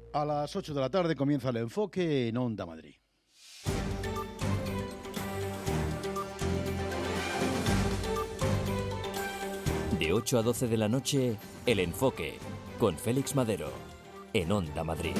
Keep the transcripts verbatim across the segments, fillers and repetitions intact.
A las ocho de la tarde comienza el enfoque en Onda Madrid. De ocho a doce de la noche, El Enfoque, con Félix Madero, en Onda Madrid.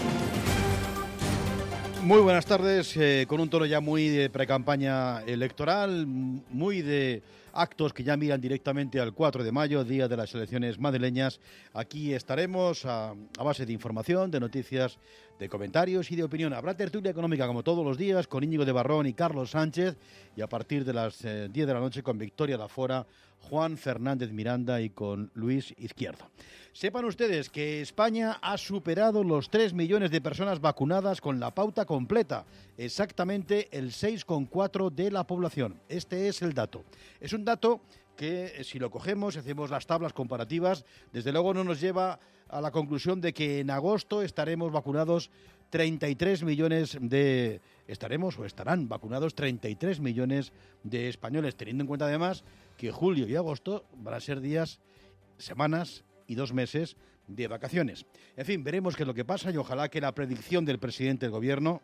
Muy buenas tardes, eh, con un tono ya muy de precampaña electoral, muy de actos que ya miran directamente al cuatro de mayo, día de las elecciones madrileñas. Aquí estaremos a, a base de información, de noticias, de comentarios y de opinión. Habrá tertulia económica como todos los días con Íñigo de Barrón y Carlos Sánchez, y a partir de las eh, diez de la noche con Victoria Lafora, Juan Fernández Miranda y con Luis Izquierdo. Sepan ustedes que España ha superado los tres millones de personas vacunadas con la pauta completa, exactamente el seis coma cuatro de la población. Este es el dato. Es un dato que, si lo cogemos y hacemos las tablas comparativas, desde luego no nos lleva a la conclusión de que en agosto estaremos vacunados treinta y tres millones de... estaremos o estarán vacunados treinta y tres millones de españoles, teniendo en cuenta además que julio y agosto van a ser días, semanas y dos meses de vacaciones. En fin, veremos qué es lo que pasa y ojalá que la predicción del presidente del gobierno,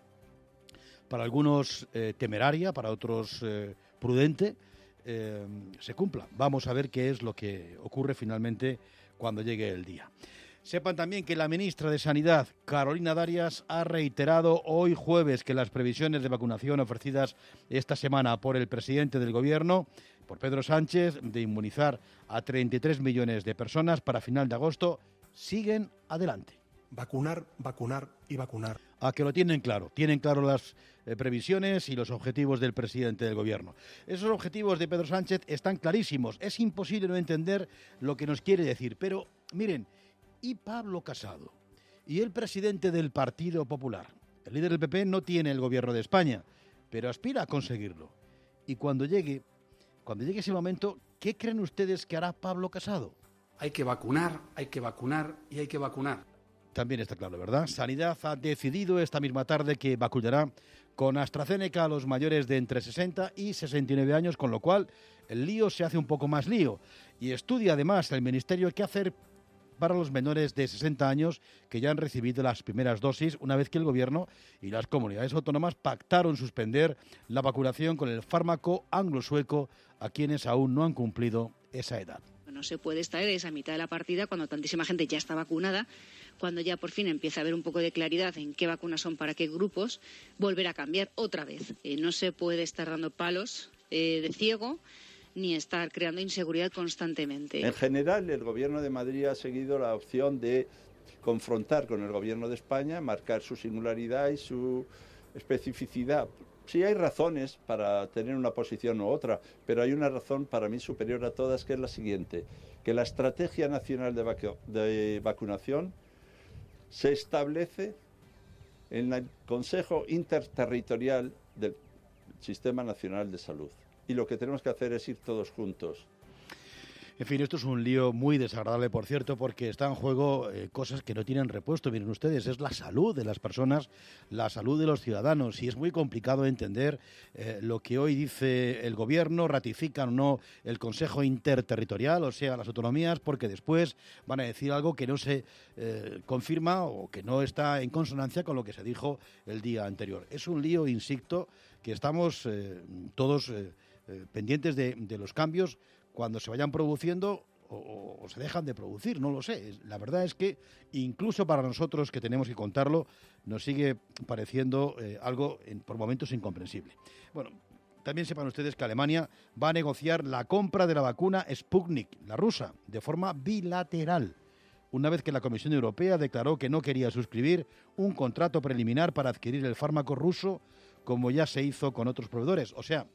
para algunos eh, temeraria, para otros eh, prudente, eh, se cumpla. Vamos a ver qué es lo que ocurre finalmente cuando llegue el día. Sepan también que la ministra de Sanidad, Carolina Darias, ha reiterado hoy jueves que las previsiones de vacunación ofrecidas esta semana por el presidente del gobierno, por Pedro Sánchez, de inmunizar a treinta y tres millones de personas para final de agosto, siguen adelante. Vacunar, vacunar y vacunar. A que lo tienen claro, tienen claro las eh, previsiones y los objetivos del presidente del gobierno. Esos objetivos de Pedro Sánchez están clarísimos, es imposible no entender lo que nos quiere decir, pero miren, ¿y Pablo Casado? ¿Y el presidente del Partido Popular? El líder del P P no tiene el gobierno de España, pero aspira a conseguirlo. Y cuando llegue, cuando llegue ese momento, ¿qué creen ustedes que hará Pablo Casado? Hay que vacunar, hay que vacunar y hay que vacunar. También está claro, ¿verdad? Sanidad ha decidido esta misma tarde que vacunará con AstraZeneca a los mayores de entre sesenta y sesenta y nueve años, con lo cual el lío se hace un poco más lío. Y estudia además el Ministerio qué hacer para los menores de sesenta años que ya han recibido las primeras dosis, una vez que el Gobierno y las comunidades autónomas pactaron suspender la vacunación con el fármaco anglo-sueco a quienes aún no han cumplido esa edad. No se puede estar en esa mitad de la partida cuando tantísima gente ya está vacunada, cuando ya por fin empieza a haber un poco de claridad en qué vacunas son para qué grupos, volver a cambiar otra vez. Eh, no se puede estar dando palos eh, de ciego ni estar creando inseguridad constantemente. En general, el Gobierno de Madrid ha seguido la opción de confrontar con el Gobierno de España, marcar su singularidad y su especificidad. Sí hay razones para tener una posición u otra, pero hay una razón para mí superior a todas, que es la siguiente, que la Estrategia Nacional de, vacu- de Vacunación se establece en el Consejo Interterritorial del Sistema Nacional de Salud. Y lo que tenemos que hacer es ir todos juntos. En fin, esto es un lío muy desagradable, por cierto, porque está en juego eh, cosas que no tienen repuesto. Miren ustedes, es la salud de las personas, la salud de los ciudadanos, y es muy complicado entender eh, lo que hoy dice el Gobierno, ratifican o no el Consejo Interterritorial, o sea, las autonomías, porque después van a decir algo que no se eh, confirma o que no está en consonancia con lo que se dijo el día anterior. Es un lío, insisto, que estamos eh, todos eh, eh, pendientes de, de los cambios cuando se vayan produciendo o, o se dejan de producir, no lo sé. La verdad es que incluso para nosotros que tenemos que contarlo, nos sigue pareciendo eh, algo en, por momentos incomprensible. Bueno, también sepan ustedes que Alemania va a negociar la compra de la vacuna Sputnik, la rusa, de forma bilateral, una vez que la Comisión Europea declaró que no quería suscribir un contrato preliminar para adquirir el fármaco ruso, como ya se hizo con otros proveedores. O sea,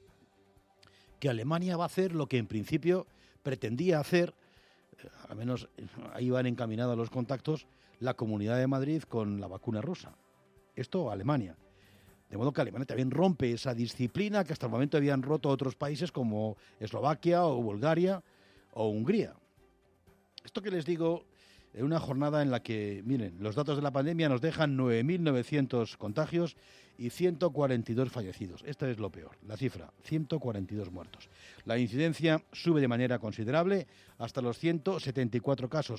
que Alemania va a hacer lo que en principio pretendía hacer, eh, al menos ahí van encaminados los contactos, la Comunidad de Madrid con la vacuna rusa. Esto Alemania. De modo que Alemania también rompe esa disciplina que hasta el momento habían roto otros países como Eslovaquia o Bulgaria o Hungría. Esto que les digo, en una jornada en la que, miren, los datos de la pandemia nos dejan nueve mil novecientos contagios y ciento cuarenta y dos fallecidos. Esta es lo peor, la cifra, ciento cuarenta y dos muertos. La incidencia sube de manera considerable hasta los ciento setenta y cuatro casos,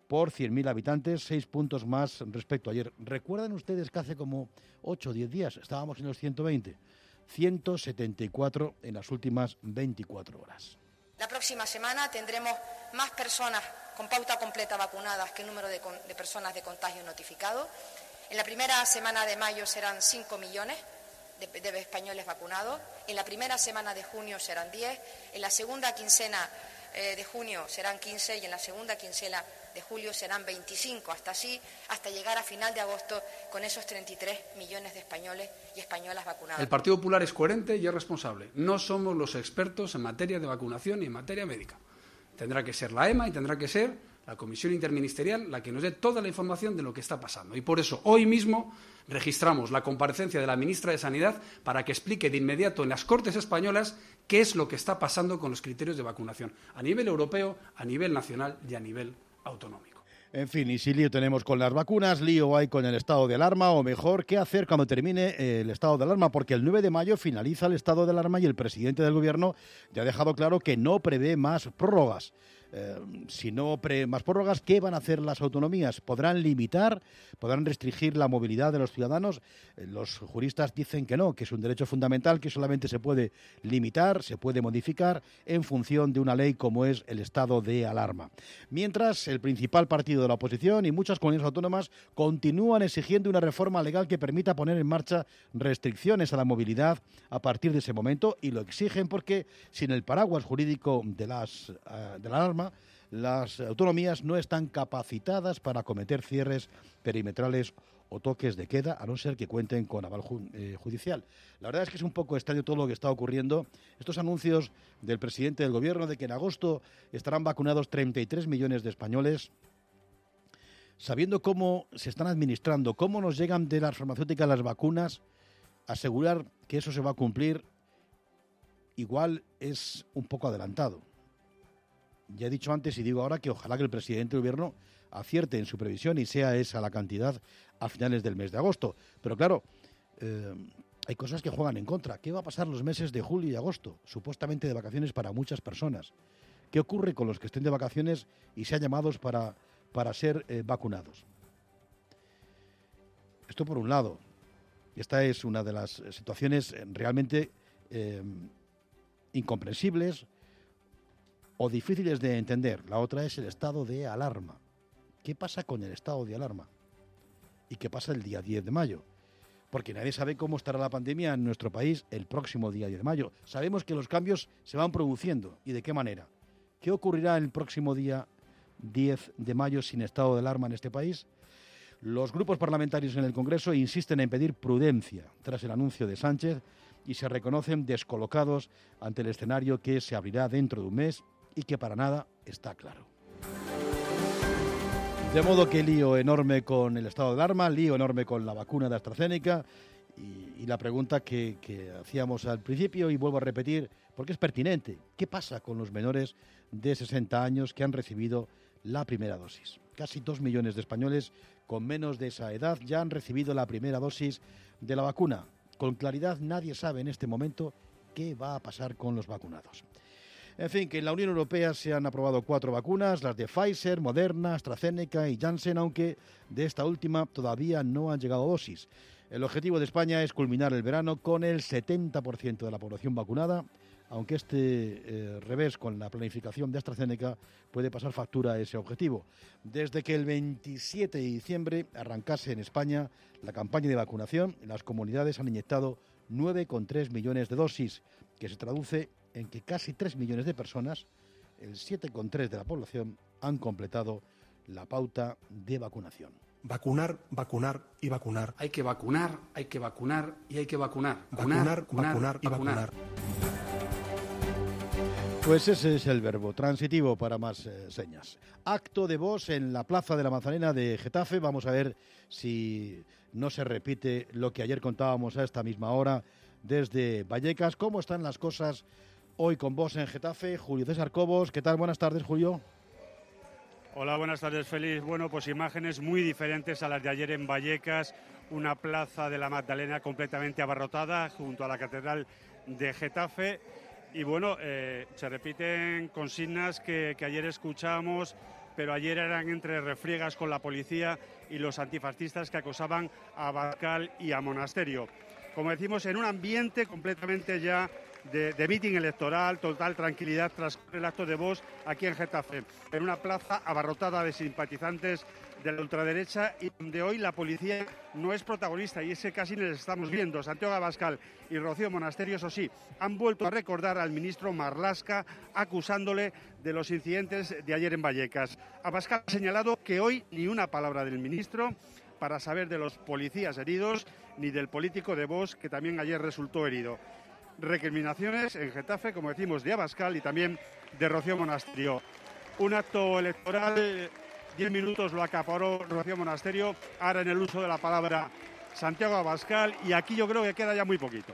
por cien mil habitantes, seis puntos más respecto a ayer. ¿Recuerdan ustedes que hace como ocho o diez días estábamos en los ciento veinte? ciento setenta y cuatro en las últimas veinticuatro horas. La próxima semana tendremos más personas con pauta completa vacunadas que el número de, de personas de contagio notificado. En la primera semana de mayo serán cinco millones de, de españoles vacunados. En la primera semana de junio serán diez. En la segunda quincena eh, de junio serán quince y en la segunda quincena de julio serán veinticinco. Hasta así, hasta llegar a final de agosto con esos treinta y tres millones de españoles y españolas vacunados. El Partido Popular es coherente y es responsable. No somos los expertos en materia de vacunación y en materia médica. Tendrá que ser la E M A y tendrá que ser la Comisión Interministerial la que nos dé toda la información de lo que está pasando. Y por eso, hoy mismo, registramos la comparecencia de la ministra de Sanidad para que explique de inmediato en las Cortes españolas qué es lo que está pasando con los criterios de vacunación a nivel europeo, a nivel nacional y a nivel autonómico. En fin, y si lío tenemos con las vacunas, lío hay con el estado de alarma, o mejor, ¿qué hacer cuando termine el estado de alarma? Porque el nueve de mayo finaliza el estado de alarma y el presidente del gobierno ya ha dejado claro que no prevé más prórrogas. Eh, si no prevé más prórrogas, ¿qué van a hacer las autonomías? ¿Podrán limitar, podrán restringir la movilidad de los ciudadanos? Eh, los juristas dicen que no, que es un derecho fundamental que solamente se puede limitar, se puede modificar en función de una ley como es el estado de alarma. Mientras, el principal partido de la oposición y muchas comunidades autónomas continúan exigiendo una reforma legal que permita poner en marcha restricciones a la movilidad a partir de ese momento, y lo exigen porque sin el paraguas jurídico de, las, uh, de la alarma, las autonomías no están capacitadas para acometer cierres perimetrales o toques de queda, a no ser que cuenten con aval ju- eh, judicial. La verdad es que es un poco extraño todo lo que está ocurriendo. Estos anuncios del presidente del gobierno de que en agosto estarán vacunados treinta y tres millones de españoles, sabiendo cómo se están administrando, cómo nos llegan de las farmacéuticas las vacunas, asegurar que eso se va a cumplir igual es un poco adelantado. Ya he dicho antes y digo ahora que ojalá que el presidente del gobierno acierte en su previsión y sea esa la cantidad a finales del mes de agosto. Pero claro, eh, hay cosas que juegan en contra. ¿Qué va a pasar los meses de julio y agosto? Supuestamente de vacaciones para muchas personas. ¿Qué ocurre con los que estén de vacaciones y sean llamados para, para ser eh, vacunados? Esto por un lado. Esta es una de las situaciones realmente eh, incomprensibles o difíciles de entender. La otra es el estado de alarma. ¿Qué pasa con el estado de alarma? ¿Y qué pasa el día diez de mayo? Porque nadie sabe cómo estará la pandemia en nuestro país el próximo día diez de mayo. Sabemos que los cambios se van produciendo. ¿Y de qué manera? ¿Qué ocurrirá el próximo día diez de mayo sin estado de alarma en este país? Los grupos parlamentarios en el Congreso insisten en pedir prudencia tras el anuncio de Sánchez y se reconocen descolocados ante el escenario que se abrirá dentro de un mes y que para nada está claro. De modo que lío enorme con el estado de alarma, lío enorme con la vacuna de AstraZeneca y, y la pregunta que, que hacíamos al principio y vuelvo a repetir porque es pertinente. ¿Qué pasa con los menores de sesenta años que han recibido la primera dosis? Casi dos millones de españoles con menos de esa edad ya han recibido la primera dosis de la vacuna. Con claridad nadie sabe en este momento qué va a pasar con los vacunados. En fin, que en la Unión Europea se han aprobado cuatro vacunas, las de Pfizer, Moderna, AstraZeneca y Janssen, aunque de esta última todavía no han llegado dosis. El objetivo de España es culminar el verano con el setenta por ciento de la población vacunada, aunque este eh, revés con la planificación de AstraZeneca puede pasar factura a ese objetivo. Desde que el veintisiete de diciembre arrancase en España la campaña de vacunación, las comunidades han inyectado nueve coma tres millones de dosis, que se traduce en que casi tres millones de personas, el siete coma tres de la población, han completado la pauta de vacunación. Vacunar, vacunar y vacunar. Hay que vacunar, hay que vacunar y hay que vacunar. Vacunar, vacunar y vacunar. Pues ese es el verbo transitivo para más eh, señas. Acto de voz en la Plaza de la Manzanera de Getafe. Vamos a ver si no se repite lo que ayer contábamos a esta misma hora desde Vallecas. ¿Cómo están las cosas hoy con vos en Getafe? Julio César Cobos, ¿qué tal? Buenas tardes, Julio. Hola, buenas tardes, Félix. Bueno, pues imágenes muy diferentes a las de ayer en Vallecas. Una plaza de la Magdalena completamente abarrotada junto a la Catedral de Getafe. Y bueno, eh, se repiten consignas que, que ayer escuchamos pero ayer eran entre refriegas con la policía y los antifascistas que acosaban a Abascal y a Monasterio. Como decimos, en un ambiente completamente ya de, de mitin electoral, total tranquilidad tras el acto de Vox aquí en Getafe, en una plaza abarrotada de simpatizantes de la ultraderecha y donde hoy la policía no es protagonista, y ese casi les estamos viendo. Santiago Abascal y Rocío Monasterio, eso sí, han vuelto a recordar al ministro Marlaska acusándole de los incidentes de ayer en Vallecas. Abascal ha señalado que hoy ni una palabra del ministro para saber de los policías heridos ni del político de Vox que también ayer resultó herido. Recriminaciones en Getafe, como decimos, de Abascal y también de Rocío Monasterio. Un acto electoral, diez minutos lo acaparó Rocío Monasterio, ahora en el uso de la palabra Santiago Abascal, y aquí yo creo que queda ya muy poquito.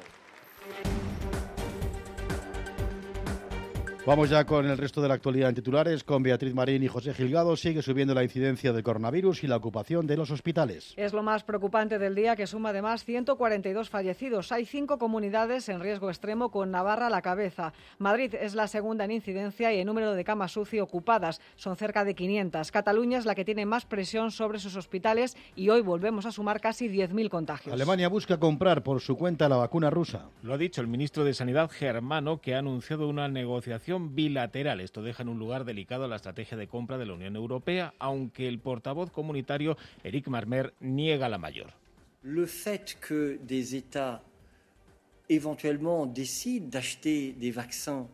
Vamos ya con el resto de la actualidad en titulares, con Beatriz Marín y José Gilgado. Sigue subiendo la incidencia del coronavirus y la ocupación de los hospitales. Es lo más preocupante del día, que suma además ciento cuarenta y dos fallecidos. Hay cinco comunidades en riesgo extremo, con Navarra a la cabeza. Madrid es la segunda en incidencia y en número de camas UCI ocupadas. Son cerca de quinientas. Cataluña es la que tiene más presión sobre sus hospitales y hoy volvemos a sumar casi diez mil contagios. Alemania busca comprar por su cuenta la vacuna rusa. Lo ha dicho el ministro de Sanidad germano, que ha anunciado una negociación bilateral. Esto deja en un lugar delicado la estrategia de compra de la Unión Europea, aunque el portavoz comunitario Eric Marmer niega la mayor. Le fait que des États éventuellement décident d'acheter des vaccins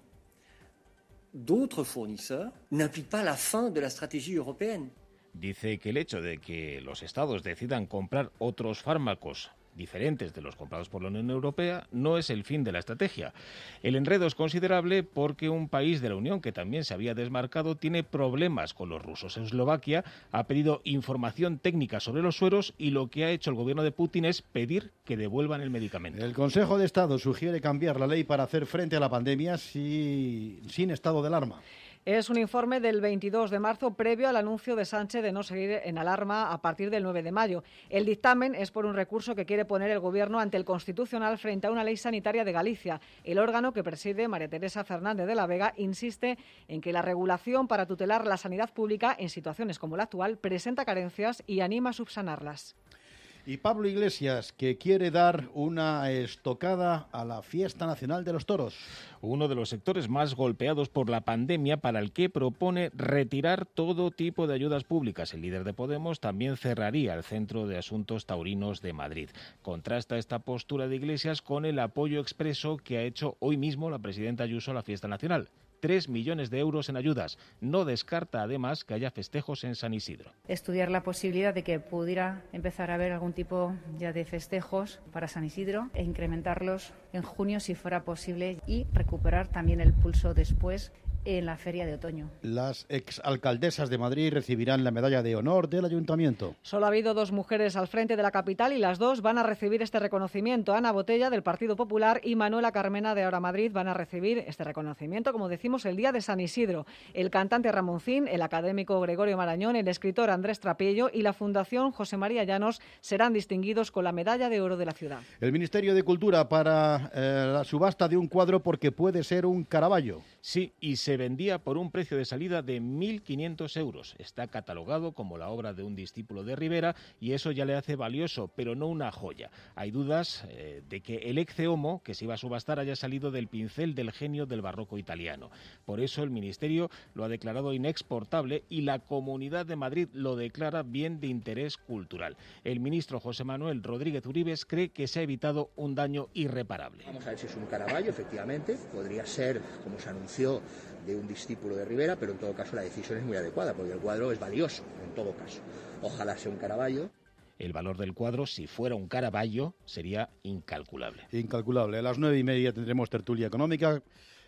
d'autres fournisseurs n'implique pas la fin de la stratégie européenne. Dice que el hecho de que los estados decidan comprar otros fármacos diferentes de los comprados por la Unión Europea no es el fin de la estrategia. El enredo es considerable porque un país de la Unión que también se había desmarcado tiene problemas con los rusos. Eslovaquia ha pedido información técnica sobre los sueros y lo que ha hecho el gobierno de Putin es pedir que devuelvan el medicamento. El Consejo de Estado sugiere cambiar la ley para hacer frente a la pandemia si, sin estado de alarma. Es un informe del veintidós de marzo, previo al anuncio de Sánchez de no seguir en alarma a partir del nueve de mayo. El dictamen es por un recurso que quiere poner el Gobierno ante el Constitucional frente a una ley sanitaria de Galicia. El órgano que preside María Teresa Fernández de la Vega insiste en que la regulación para tutelar la sanidad pública en situaciones como la actual presenta carencias y anima a subsanarlas. Y Pablo Iglesias, que quiere dar una estocada a la Fiesta Nacional de los Toros. Uno de los sectores más golpeados por la pandemia, para el que propone retirar todo tipo de ayudas públicas. El líder de Podemos también cerraría el Centro de Asuntos Taurinos de Madrid. Contrasta esta postura de Iglesias con el apoyo expreso que ha hecho hoy mismo la presidenta Ayuso a la Fiesta Nacional. Tres millones de euros en ayudas. No descarta, además, que haya festejos en San Isidro. Estudiar la posibilidad de que pudiera empezar a haber algún tipo ya de festejos para San Isidro e incrementarlos en junio si fuera posible y recuperar también el pulso después en la feria de otoño. Las exalcaldesas de Madrid recibirán la medalla de honor del Ayuntamiento. Solo ha habido dos mujeres al frente de la capital y las dos van a recibir este reconocimiento. Ana Botella, del Partido Popular, y Manuela Carmena, de Ahora Madrid, van a recibir este reconocimiento, como decimos, el día de San Isidro. El cantante Ramoncín, el académico Gregorio Marañón, el escritor Andrés Trapello y la Fundación José María Llanos serán distinguidos con la medalla de oro de la ciudad. El Ministerio de Cultura para eh, la subasta de un cuadro porque puede ser un Caravaggio. Sí, y se vendía por un precio de salida de mil quinientos euros. Está catalogado como la obra de un discípulo de Rivera y eso ya le hace valioso, pero no una joya. Hay dudas eh, de que el Ecce Homo, que se iba a subastar, haya salido del pincel del genio del barroco italiano. Por eso el Ministerio lo ha declarado inexportable y la Comunidad de Madrid lo declara bien de interés cultural. El ministro José Manuel Rodríguez Uribes cree que se ha evitado un daño irreparable. Vamos a ver si es un Caravaggio, efectivamente. Podría ser, como se anunció, de un discípulo de Rivera, pero en todo caso la decisión es muy adecuada, porque el cuadro es valioso, en todo caso. Ojalá sea un Caravaggio. El valor del cuadro, si fuera un Caravaggio, sería incalculable. Incalculable. A las nueve y media tendremos tertulia económica.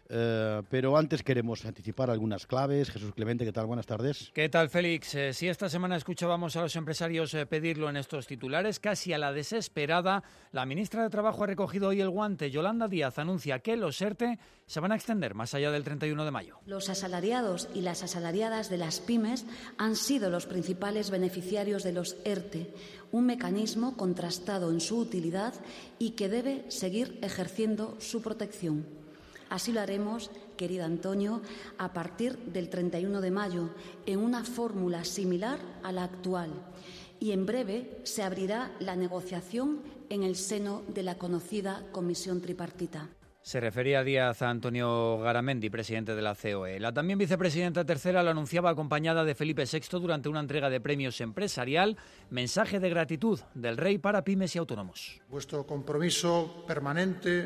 Uh, pero antes queremos anticipar algunas claves. Jesús Clemente, ¿qué tal? Buenas tardes. ¿Qué tal, Félix? Eh, si esta semana escuchábamos a los empresarios eh, pedirlo en estos titulares, casi a la desesperada, la ministra de Trabajo ha recogido hoy el guante. Yolanda Díaz anuncia que los ERTE se van a extender más allá del treinta y uno de mayo. Los asalariados y las asalariadas de las pymes han sido los principales beneficiarios de los ERTE, un mecanismo contrastado en su utilidad y que debe seguir ejerciendo su protección. Así lo haremos querido Antonio, a partir del treinta y uno de mayo, en una fórmula similar a la actual. Y en breve se abrirá la negociación en el seno de la conocida Comisión Tripartita. Se refería Díaz a Antonio Garamendi, presidente de la C O E. La también vicepresidenta tercera lo anunciaba acompañada de Felipe sexto durante una entrega de premios empresarial. Mensaje de gratitud del rey para pymes y autónomos. Vuestro compromiso permanente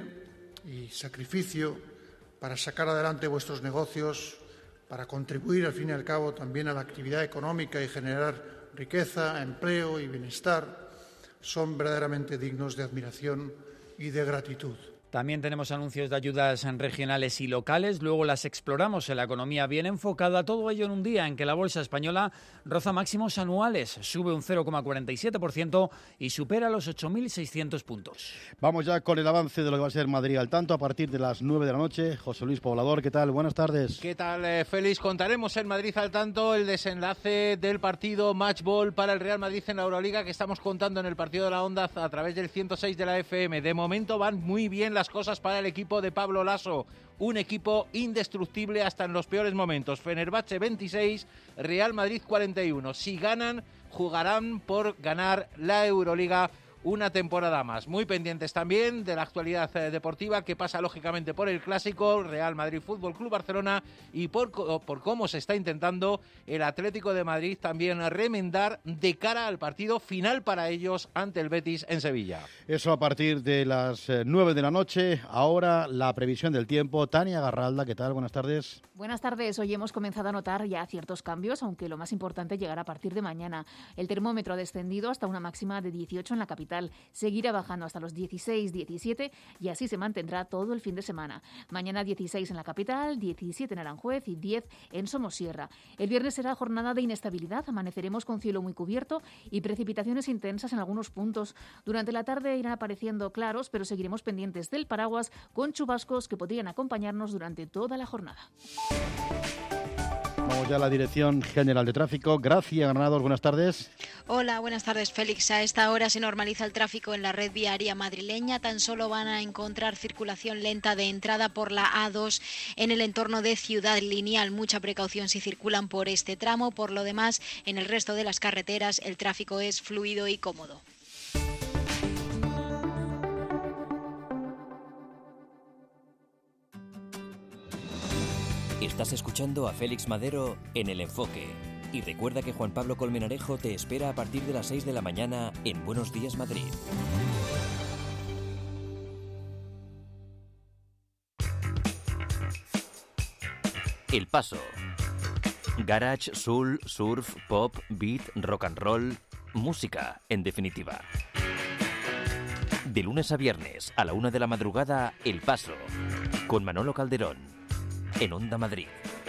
y sacrificio para sacar adelante vuestros negocios, para contribuir al fin y al cabo también a la actividad económica y generar riqueza, empleo y bienestar, son verdaderamente dignos de admiración y de gratitud. También tenemos anuncios de ayudas regionales y locales, luego las exploramos en la economía bien enfocada, todo ello en un día en que la bolsa española roza máximos anuales, sube un cero coma cuarenta y siete por ciento y supera los ocho mil seiscientos puntos. Vamos ya con el avance de lo que va a ser Madrid al tanto a partir de las nueve de la noche. José Luis Poblador, ¿qué tal? Buenas tardes. ¿Qué tal, eh, Félix? Contaremos en Madrid al tanto el desenlace del partido Match Ball para el Real Madrid en la Euroliga que estamos contando en el partido de la Onda a través del ciento seis de la F M. De momento van muy bien las cosas para el equipo de Pablo Lasso, un equipo indestructible hasta en los peores momentos. Fenerbahce veintiséis, Real Madrid cuarenta y uno. Si ganan, jugarán por ganar la Euroliga una temporada más. Muy pendientes también de la actualidad eh, deportiva que pasa lógicamente por el clásico Real Madrid Fútbol Club Barcelona y por, por cómo se está intentando el Atlético de Madrid también remendar de cara al partido final para ellos ante el Betis en Sevilla. Eso a partir de las eh, nueve de la noche. Ahora la previsión del tiempo. Tania Garralda, ¿qué tal? Buenas tardes. Buenas tardes. Hoy hemos comenzado a notar ya ciertos cambios, aunque lo más importante llegará a partir de mañana. El termómetro ha descendido hasta una máxima de dieciocho en la capital. Seguirá bajando hasta los dieciséis, diecisiete y así se mantendrá todo el fin de semana. Mañana dieciséis en la capital, diecisiete en Aranjuez y diez en Somosierra. El viernes será jornada de inestabilidad. Amaneceremos con cielo muy cubierto y precipitaciones intensas en algunos puntos. Durante la tarde irán apareciendo claros, pero seguiremos pendientes del paraguas con chubascos que podrían acompañarnos durante toda la jornada. Vamos ya a la Dirección General de Tráfico. Gracia Granados, buenas tardes. Hola, buenas tardes, Félix. A esta hora se normaliza el tráfico en la red viaria madrileña. Tan solo van a encontrar circulación lenta de entrada por la A dos en el entorno de Ciudad Lineal. Mucha precaución si circulan por este tramo. Por lo demás, en el resto de las carreteras el tráfico es fluido y cómodo. Estás escuchando a Félix Madero en El Enfoque. Y recuerda que Juan Pablo Colmenarejo te espera a partir de las seis de la mañana en Buenos Días Madrid. El Paso. Garage, soul, surf, pop, beat, rock and roll. Música, en definitiva. De lunes a viernes, a la una de la madrugada, El Paso. Con Manolo Calderón. En Onda Madrid.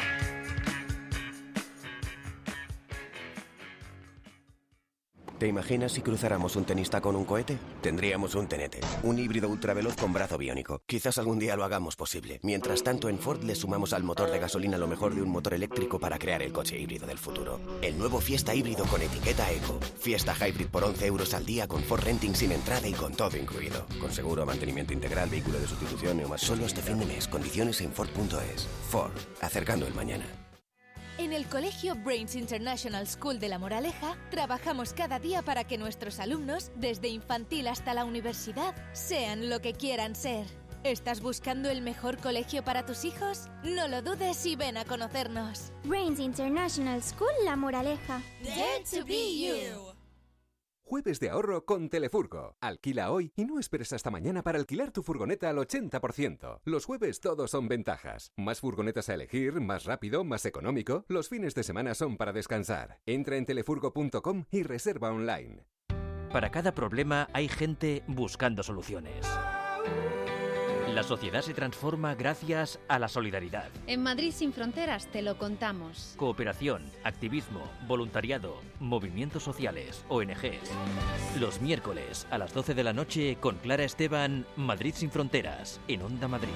¿Te imaginas si cruzáramos un tenista con un cohete? Tendríamos un Tenete, un híbrido ultraveloz con brazo biónico. Quizás algún día lo hagamos posible. Mientras tanto, en Ford le sumamos al motor de gasolina lo mejor de un motor eléctrico para crear el coche híbrido del futuro. El nuevo Fiesta híbrido con etiqueta Eco. Fiesta Hybrid por once euros al día con Ford Renting sin entrada y con todo incluido. Con seguro, mantenimiento integral, vehículo de sustitución, neumáticos. Solo este fin de mes. Condiciones en Ford punto es. Ford. Acercando el mañana. En el Colegio Brains International School de La Moraleja trabajamos cada día para que nuestros alumnos, desde infantil hasta la universidad, sean lo que quieran ser. ¿Estás buscando el mejor colegio para tus hijos? No lo dudes y ven a conocernos. Brains International School La Moraleja. Dare to be you. Jueves de ahorro con Telefurgo. Alquila hoy y no esperes hasta mañana para alquilar tu furgoneta al ochenta por ciento. Los jueves todos son ventajas. Más furgonetas a elegir, más rápido, más económico. Los fines de semana son para descansar. Entra en telefurgo punto com y reserva online. Para cada problema hay gente buscando soluciones. La sociedad se transforma gracias a la solidaridad. En Madrid Sin Fronteras te lo contamos. Cooperación, activismo, voluntariado, movimientos sociales, O N Ges. Los miércoles a las doce de la noche con Clara Esteban, Madrid Sin Fronteras, en Onda Madrid.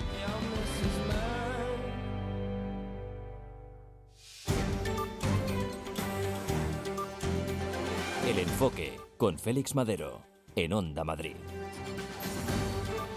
El Enfoque con Félix Madero, en Onda Madrid.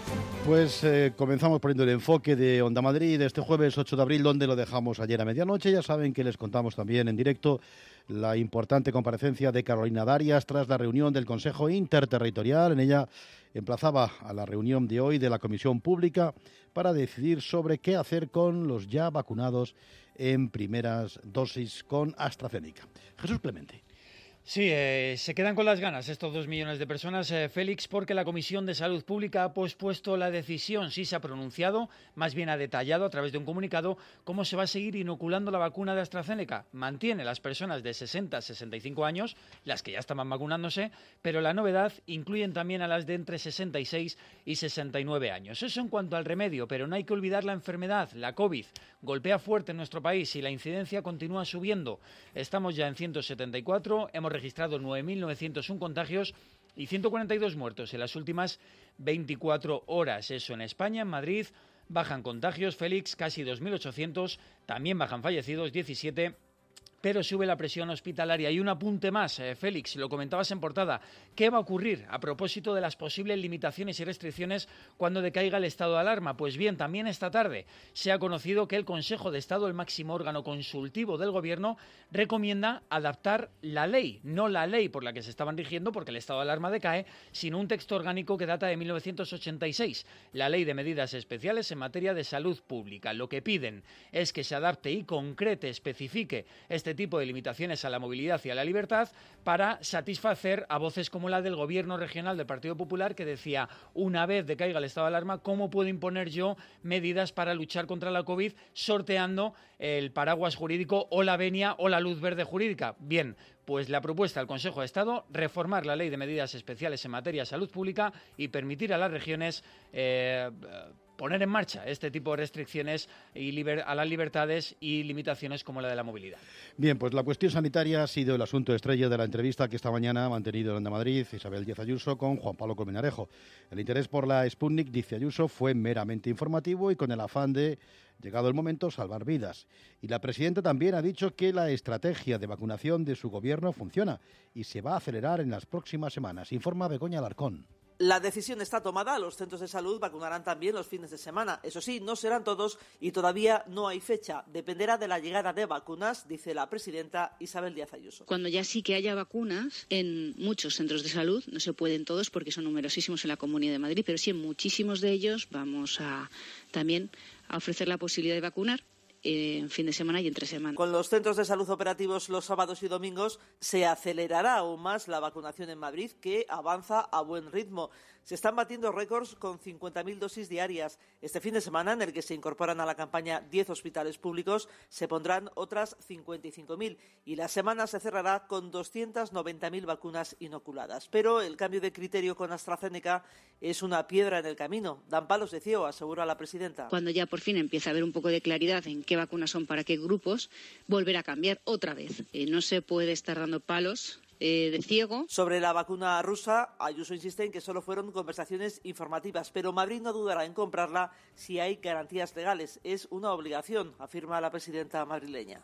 Pues eh, comenzamos poniendo el enfoque de Onda Madrid este jueves ocho de abril, donde lo dejamos ayer a medianoche. Ya saben que les contamos también en directo la importante comparecencia de Carolina Darias tras la reunión del Consejo Interterritorial. En ella emplazaba a la reunión de hoy de la Comisión Pública para decidir sobre qué hacer con los ya vacunados en primeras dosis con AstraZeneca. Jesús Clemente. Sí, eh, se quedan con las ganas estos dos millones de personas, eh, Félix, porque la Comisión de Salud Pública ha pospuesto la decisión. Sí se ha pronunciado, más bien ha detallado a través de un comunicado cómo se va a seguir inoculando la vacuna de AstraZeneca. Mantiene las personas de sesenta a sesenta y cinco años, las que ya estaban vacunándose, pero la novedad incluyen también a las de entre sesenta y seis y sesenta y nueve años. Eso en cuanto al remedio, pero no hay que olvidar la enfermedad. La COVID golpea fuerte en nuestro país y la incidencia continúa subiendo. Estamos ya en ciento setenta y cuatro, hemos registrado nueve mil novecientos uno contagios y ciento cuarenta y dos muertos en las últimas veinticuatro horas. Eso en España, en Madrid, bajan contagios, Félix, casi dos mil ochocientos, también bajan fallecidos, diecisiete, pero sube la presión hospitalaria. Y un apunte más, eh, Félix, lo comentabas en portada, ¿qué va a ocurrir a propósito de las posibles limitaciones y restricciones cuando decaiga el estado de alarma? Pues bien, también esta tarde se ha conocido que el Consejo de Estado, el máximo órgano consultivo del Gobierno, recomienda adaptar la ley, no la ley por la que se estaban rigiendo porque el estado de alarma decae, sino un texto orgánico que data de mil novecientos ochenta y seis, la Ley de Medidas Especiales en materia de salud pública. Lo que piden es que se adapte y concrete, especifique este tipo de limitaciones a la movilidad y a la libertad para satisfacer a voces como la del Gobierno regional del Partido Popular, que decía, una vez decaiga el estado de alarma, ¿cómo puedo imponer yo medidas para luchar contra la COVID sorteando el paraguas jurídico o la venia o la luz verde jurídica? Bien, pues la propuesta del Consejo de Estado, reformar la Ley de Medidas Especiales en materia de salud pública y permitir a las regiones eh, poner en marcha este tipo de restricciones y liber- a las libertades y limitaciones como la de la movilidad. Bien, pues la cuestión sanitaria ha sido el asunto estrella de la entrevista que esta mañana ha mantenido en Onda Madrid Isabel Díaz Ayuso con Juan Pablo Colmenarejo. El interés por la Sputnik, dice Ayuso, fue meramente informativo y con el afán de, llegado el momento, salvar vidas. Y la presidenta también ha dicho que la estrategia de vacunación de su gobierno funciona y se va a acelerar en las próximas semanas. Informa Begoña Alarcón. La decisión está tomada, los centros de salud vacunarán también los fines de semana. Eso sí, no serán todos y todavía no hay fecha. Dependerá de la llegada de vacunas, dice la presidenta Isabel Díaz Ayuso. Cuando ya sí que haya vacunas en muchos centros de salud, no se pueden todos porque son numerosísimos en la Comunidad de Madrid, pero sí en muchísimos de ellos vamos a también a ofrecer la posibilidad de vacunar en fin de semana y entre semana. Con los centros de salud operativos los sábados y domingos se acelerará aún más la vacunación en Madrid, que avanza a buen ritmo. Se están batiendo récords con cincuenta mil dosis diarias. Este fin de semana, en el que se incorporan a la campaña diez hospitales públicos, se pondrán otras cincuenta y cinco mil y la semana se cerrará con doscientas noventa mil vacunas inoculadas. Pero el cambio de criterio con AstraZeneca es una piedra en el camino. Dan palos de ciego, asegura la presidenta. Cuando ya por fin empieza a haber un poco de claridad en qué vacunas son para qué grupos, volver a cambiar otra vez. Eh, no se puede estar dando palos de ciego. Sobre la vacuna rusa, Ayuso insiste en que solo fueron conversaciones informativas, pero Madrid no dudará en comprarla si hay garantías legales. Es una obligación, afirma la presidenta madrileña.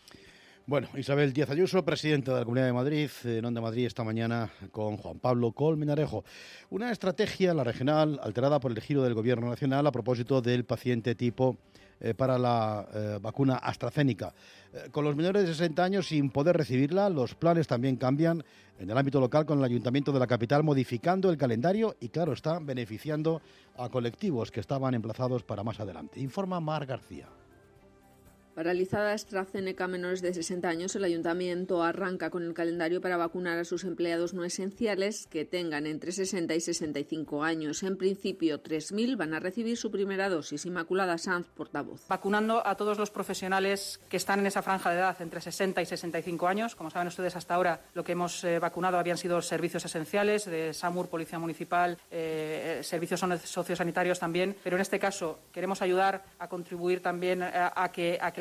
Bueno, Isabel Díaz Ayuso, presidenta de la Comunidad de Madrid, en Onda Madrid esta mañana con Juan Pablo Colmenarejo. Una estrategia, la regional, alterada por el giro del Gobierno nacional a propósito del paciente tipo eh, para la eh, vacuna AstraZeneca. Eh, con los menores de sesenta años sin poder recibirla, los planes también cambian en el ámbito local con el Ayuntamiento de la capital modificando el calendario y, claro, están beneficiando a colectivos que estaban emplazados para más adelante. Informa Mar García. Paralizada AstraZeneca a menores de sesenta años, el Ayuntamiento arranca con el calendario para vacunar a sus empleados no esenciales que tengan entre sesenta y sesenta y cinco años. En principio, tres mil van a recibir su primera dosis. Inmaculada Sanz, portavoz. Vacunando a todos los profesionales que están en esa franja de edad entre sesenta y sesenta y cinco años. Como saben ustedes, hasta ahora lo que hemos eh, vacunado habían sido servicios esenciales, de SAMUR, Policía Municipal, eh, servicios sociosanitarios también. Pero en este caso queremos ayudar a contribuir también a, a, que, a que la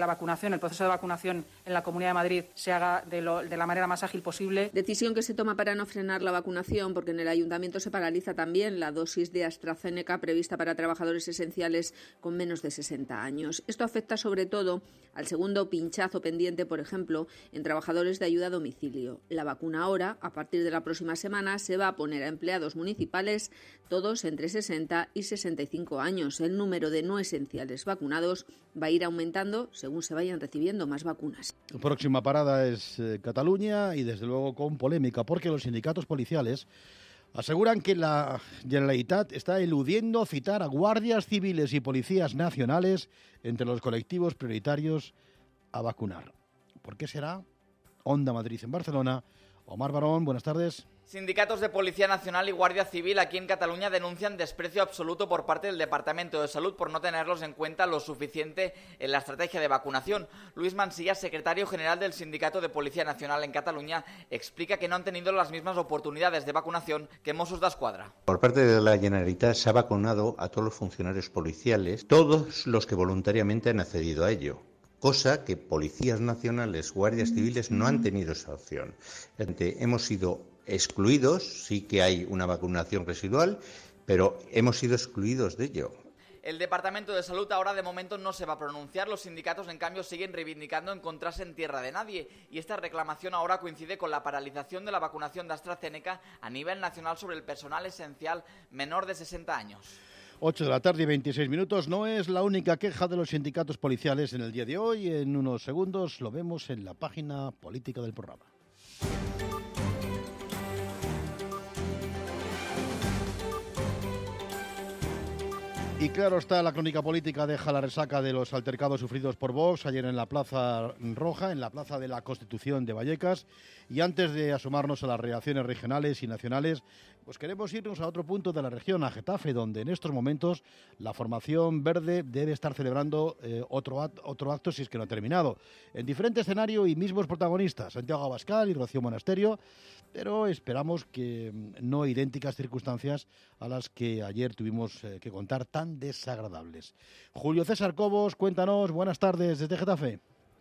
la vacunación, el proceso de vacunación en la Comunidad de Madrid se haga de, lo, de la manera más ágil posible. Decisión que se toma para no frenar la vacunación, porque en el Ayuntamiento se paraliza también la dosis de AstraZeneca prevista para trabajadores esenciales con menos de sesenta años. Esto afecta sobre todo al segundo pinchazo pendiente, por ejemplo, en trabajadores de ayuda a domicilio. La vacuna ahora, a partir de la próxima semana, se va a poner a empleados municipales, todos entre sesenta y sesenta y cinco años. El número de no esenciales vacunados va a ir aumentando según se vayan recibiendo más vacunas. La próxima parada es eh, Cataluña y desde luego con polémica, porque los sindicatos policiales aseguran que la Generalitat está eludiendo citar a guardias civiles y policías nacionales entre los colectivos prioritarios a vacunar. ¿Por qué será? Onda Madrid en Barcelona. Omar Barón, buenas tardes. Sindicatos de Policía Nacional y Guardia Civil aquí en Cataluña denuncian desprecio absoluto por parte del Departamento de Salud por no tenerlos en cuenta lo suficiente en la estrategia de vacunación. Luis Mansilla, secretario general del Sindicato de Policía Nacional en Cataluña, explica que no han tenido las mismas oportunidades de vacunación que Mossos d'Esquadra. Por parte de la Generalitat se ha vacunado a todos los funcionarios policiales, todos los que voluntariamente han accedido a ello. Cosa que policías nacionales, guardias civiles no han tenido esa opción. Hemos sido excluidos, sí que hay una vacunación residual, pero hemos sido excluidos de ello. El Departamento de Salud ahora de momento no se va a pronunciar. Los sindicatos, en cambio, siguen reivindicando encontrarse en tierra de nadie. Y esta reclamación ahora coincide con la paralización de la vacunación de AstraZeneca a nivel nacional sobre el personal esencial menor de sesenta años. ocho de la tarde y veintiséis minutos. No es la única queja de los sindicatos policiales en el día de hoy. En unos segundos lo vemos en la página política del programa. Y claro está, la crónica política deja la resaca de los altercados sufridos por Vox ayer en la Plaza Roja, en la Plaza de la Constitución de Vallecas. Y antes de asomarnos a las reacciones regionales y nacionales, pues queremos irnos a otro punto de la región, a Getafe, donde en estos momentos la formación verde debe estar celebrando eh, otro, act- otro acto, si es que no ha terminado, en diferente escenario y mismos protagonistas, Santiago Abascal y Rocío Monasterio, pero esperamos que no idénticas circunstancias a las que ayer tuvimos eh, que contar, tan desagradables. Julio César Cobos, cuéntanos, buenas tardes desde Getafe.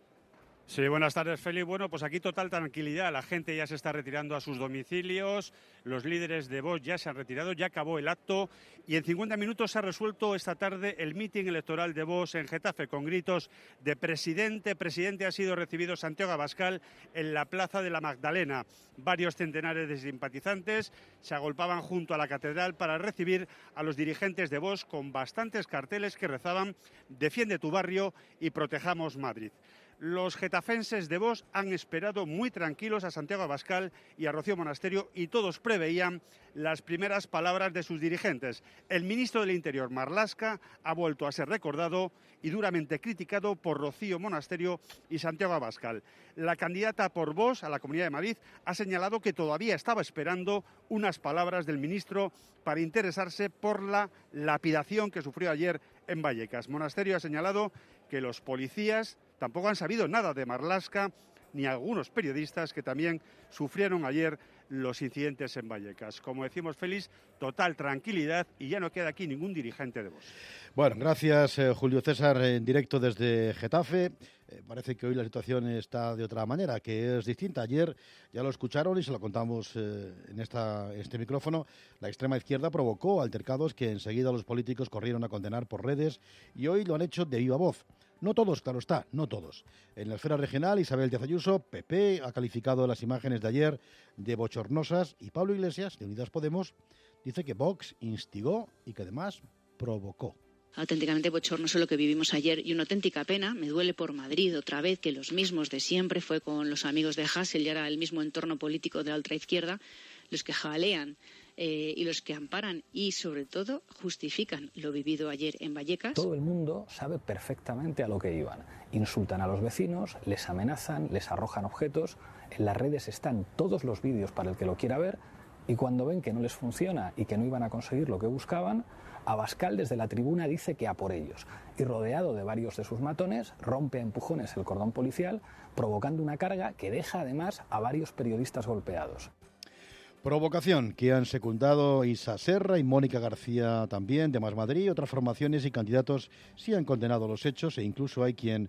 Sí, buenas tardes, Félix. Bueno, pues aquí total tranquilidad. La gente ya se está retirando a sus domicilios, los líderes de Vox ya se han retirado, ya acabó el acto y en cincuenta minutos se ha resuelto esta tarde el mitin electoral de Vox en Getafe con gritos de presidente. Presidente ha sido recibido Santiago Abascal en la Plaza de la Magdalena. Varios centenares de simpatizantes se agolpaban junto a la catedral para recibir a los dirigentes de Vox con bastantes carteles que rezaban «Defiende tu barrio y protejamos Madrid». Los getafenses de Vox han esperado muy tranquilos a Santiago Abascal y a Rocío Monasterio y todos preveían las primeras palabras de sus dirigentes. El ministro del Interior, Marlaska, ha vuelto a ser recordado y duramente criticado por Rocío Monasterio y Santiago Abascal. La candidata por Vox a la Comunidad de Madrid ha señalado que todavía estaba esperando unas palabras del ministro para interesarse por la lapidación que sufrió ayer en Vallecas. Monasterio ha señalado que los policías tampoco han sabido nada de Marlaska ni algunos periodistas que también sufrieron ayer los incidentes en Vallecas. Como decimos, Félix, total tranquilidad y ya no queda aquí ningún dirigente de Vox. Bueno, gracias eh, Julio César, en directo desde Getafe. Eh, parece que hoy la situación está de otra manera, que es distinta. Ayer ya lo escucharon y se lo contamos eh, en esta, este micrófono. La extrema izquierda provocó altercados que enseguida los políticos corrieron a condenar por redes y hoy lo han hecho de viva voz. No todos, claro está, no todos. En la esfera regional, Isabel Díaz Ayuso, P P, ha calificado las imágenes de ayer de bochornosas y Pablo Iglesias, de Unidas Podemos, dice que Vox instigó y que además provocó. Auténticamente bochornoso lo que vivimos ayer y una auténtica pena. Me duele por Madrid otra vez que los mismos de siempre, fue con los amigos de Hasél y ahora el mismo entorno político de la ultraizquierda, los que jalean eh, y los que amparan y sobre todo justifican lo vivido ayer en Vallecas. Todo el mundo sabe perfectamente a lo que iban. Insultan a los vecinos, les amenazan, les arrojan objetos. En las redes están todos los vídeos para el que lo quiera ver y cuando ven que no les funciona y que no iban a conseguir lo que buscaban, Abascal desde la tribuna dice que a por ellos y rodeado de varios de sus matones rompe a empujones el cordón policial provocando una carga que deja además a varios periodistas golpeados. Provocación que han secundado Isa Serra y Mónica García también de Más Madrid. Otras formaciones y candidatos sí han condenado los hechos e incluso hay quien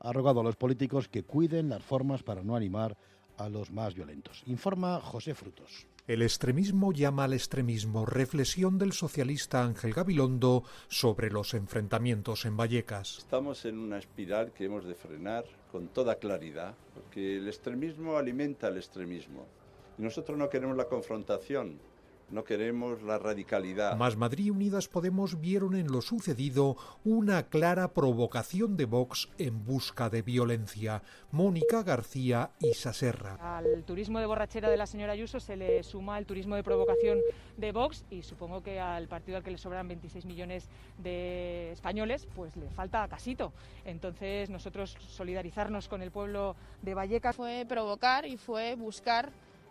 ha rogado a los políticos que cuiden las formas para no animar a los más violentos. Informa José Frutos. El extremismo llama al extremismo. Reflexión del socialista Ángel Gabilondo sobre los enfrentamientos en Vallecas. Estamos en una espiral que hemos de frenar con toda claridad, porque el extremismo alimenta el extremismo. Y nosotros no queremos la confrontación, no queremos la radicalidad. Más Madrid y Unidas Podemos vieron en lo sucedido una clara provocación de Vox en busca de violencia. Mónica García y Saserra. Al turismo de borrachera de la señora Ayuso se le suma el turismo de provocación de Vox y supongo que al partido al que le sobran veintiséis millones de españoles pues le falta casito. Entonces nosotros solidarizarnos con el pueblo de Vallecas. Fue provocar y fue buscar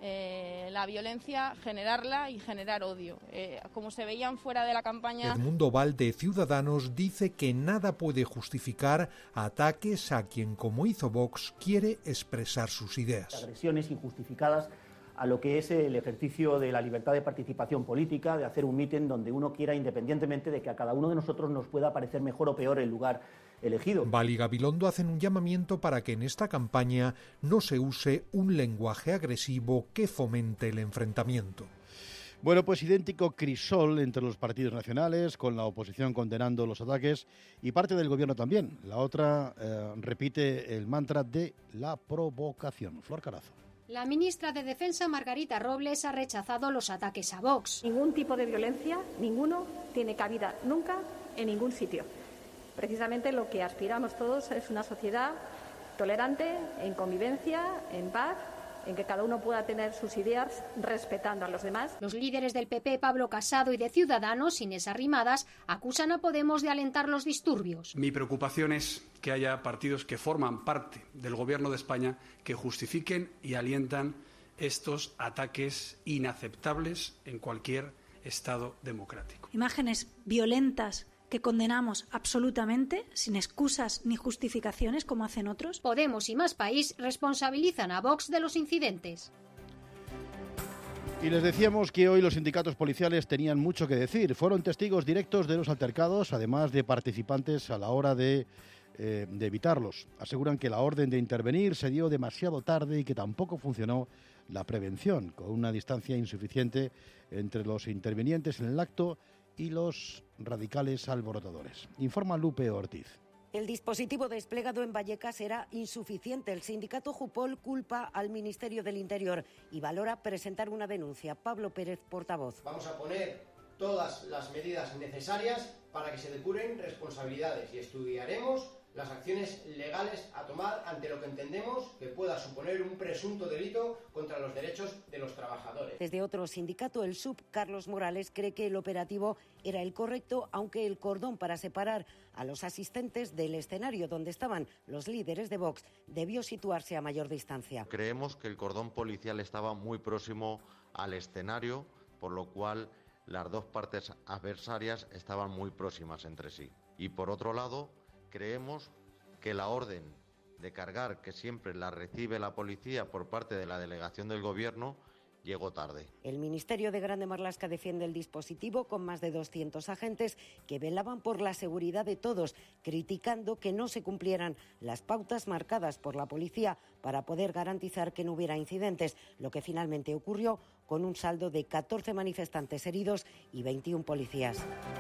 Eh, la violencia, generarla y generar odio. Eh, como se veían fuera de la campaña... Edmundo Val de Ciudadanos dice que nada puede justificar ataques a quien, como hizo Vox, quiere expresar sus ideas. Agresiones injustificadas a lo que es el ejercicio de la libertad de participación política, de hacer un mitin donde uno quiera, independientemente de que a cada uno de nosotros nos pueda parecer mejor o peor el lugar elegido. Val y Gabilondo hacen un llamamiento para que en esta campaña no se use un lenguaje agresivo que fomente el enfrentamiento. Bueno, pues idéntico crisol entre los partidos nacionales, con la oposición condenando los ataques y parte del gobierno también. La otra eh, repite el mantra de la provocación. Flor Carazo. La ministra de Defensa, Margarita Robles, ha rechazado los ataques a Vox. Ningún tipo de violencia, ninguno, tiene cabida nunca en ningún sitio. Precisamente lo que aspiramos todos es una sociedad tolerante, en convivencia, en paz, en que cada uno pueda tener sus ideas respetando a los demás. Los líderes del P P, Pablo Casado, y de Ciudadanos, Inés Arrimadas, acusan a Podemos de alentar los disturbios. Mi preocupación es que haya partidos que forman parte del Gobierno de España que justifiquen y alientan estos ataques inaceptables en cualquier Estado democrático. Imágenes violentas que condenamos absolutamente, sin excusas ni justificaciones, como hacen otros. Podemos y Más País responsabilizan a Vox de los incidentes. Y les decíamos que hoy los sindicatos policiales tenían mucho que decir. Fueron testigos directos de los altercados, además de participantes a la hora de, eh, de evitarlos. Aseguran que la orden de intervenir se dio demasiado tarde y que tampoco funcionó la prevención, con una distancia insuficiente entre los intervinientes en el acto y los radicales alborotadores. Informa Lupe Ortiz. El dispositivo desplegado en Vallecas era insuficiente. El sindicato Jupol culpa al Ministerio del Interior y valora presentar una denuncia. Pablo Pérez, portavoz. Vamos a poner todas las medidas necesarias para que se depuren responsabilidades y estudiaremos las acciones legales a tomar ante lo que entendemos que pueda suponer un presunto delito contra los derechos de los trabajadores. Desde otro sindicato, el S U B, Carlos Morales, cree que el operativo era el correcto, aunque el cordón para separar a los asistentes del escenario donde estaban los líderes de Vox debió situarse a mayor distancia. Creemos que el cordón policial estaba muy próximo al escenario, por lo cual las dos partes adversarias estaban muy próximas entre sí. Y por otro lado, creemos que la orden de cargar, que siempre la recibe la policía por parte de la delegación del Gobierno, llegó tarde. El Ministerio de Grande Marlaska defiende el dispositivo con más de doscientos agentes que velaban por la seguridad de todos, criticando que no se cumplieran las pautas marcadas por la policía para poder garantizar que no hubiera incidentes, lo que finalmente ocurrió con un saldo de catorce manifestantes heridos y veintiún policías.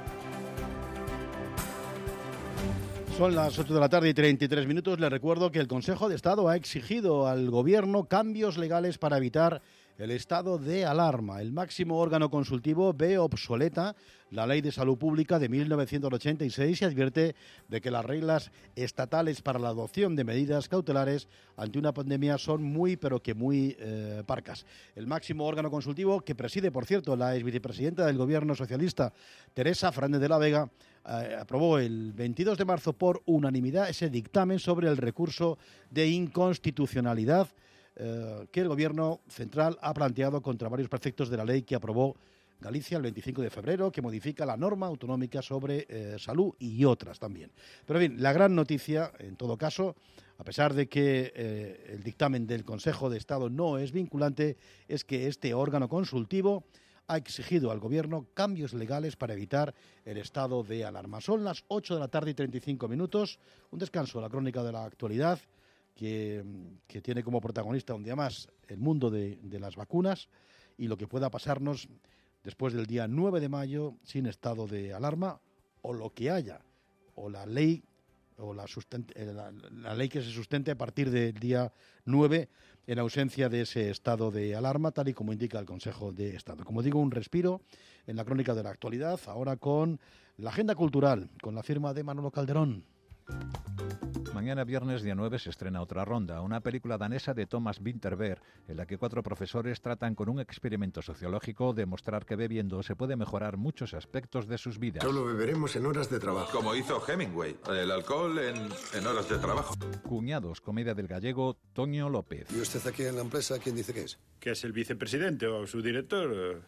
Son las ocho de la tarde y treinta y tres minutos. Les recuerdo que el Consejo de Estado ha exigido al Gobierno cambios legales para evitar el estado de alarma. El máximo órgano consultivo ve obsoleta la Ley de Salud Pública de mil novecientos ochenta y seis y advierte de que las reglas estatales para la adopción de medidas cautelares ante una pandemia son muy, pero que muy eh, parcas. El máximo órgano consultivo, que preside, por cierto, la exvicepresidenta del Gobierno socialista, Teresa Fernández de la Vega, eh, aprobó el veintidós de marzo por unanimidad ese dictamen sobre el recurso de inconstitucionalidad Eh, que el Gobierno central ha planteado contra varios preceptos de la ley que aprobó Galicia el veinticinco de febrero, que modifica la norma autonómica sobre eh, salud y otras también. Pero bien, la gran noticia, en todo caso, a pesar de que eh, el dictamen del Consejo de Estado no es vinculante, es que este órgano consultivo ha exigido al Gobierno cambios legales para evitar el estado de alarma. Son las ocho de la tarde y treinta y cinco minutos. Un descanso a la crónica de la actualidad que, que tiene como protagonista un día más el mundo de, de las vacunas y lo que pueda pasarnos después del día nueve de mayo sin estado de alarma o lo que haya, o la ley o la, sustente, la, la ley que se sustente a partir del día nueve en ausencia de ese estado de alarma, tal y como indica el Consejo de Estado. Como digo, un respiro en la crónica de la actualidad, ahora con la agenda cultural, con la firma de Manolo Calderón. Mañana viernes día nueve se estrena Otra Ronda, una película danesa de Thomas Vinterberg, en la que cuatro profesores tratan con un experimento sociológico de mostrar que bebiendo se puede mejorar muchos aspectos de sus vidas. Solo beberemos en horas de trabajo. Como hizo Hemingway, el alcohol en, en horas de trabajo. Cuñados, comedia del gallego Toño López. ¿Y usted aquí en la empresa quién dice que es? ¿Que es el vicepresidente o su director?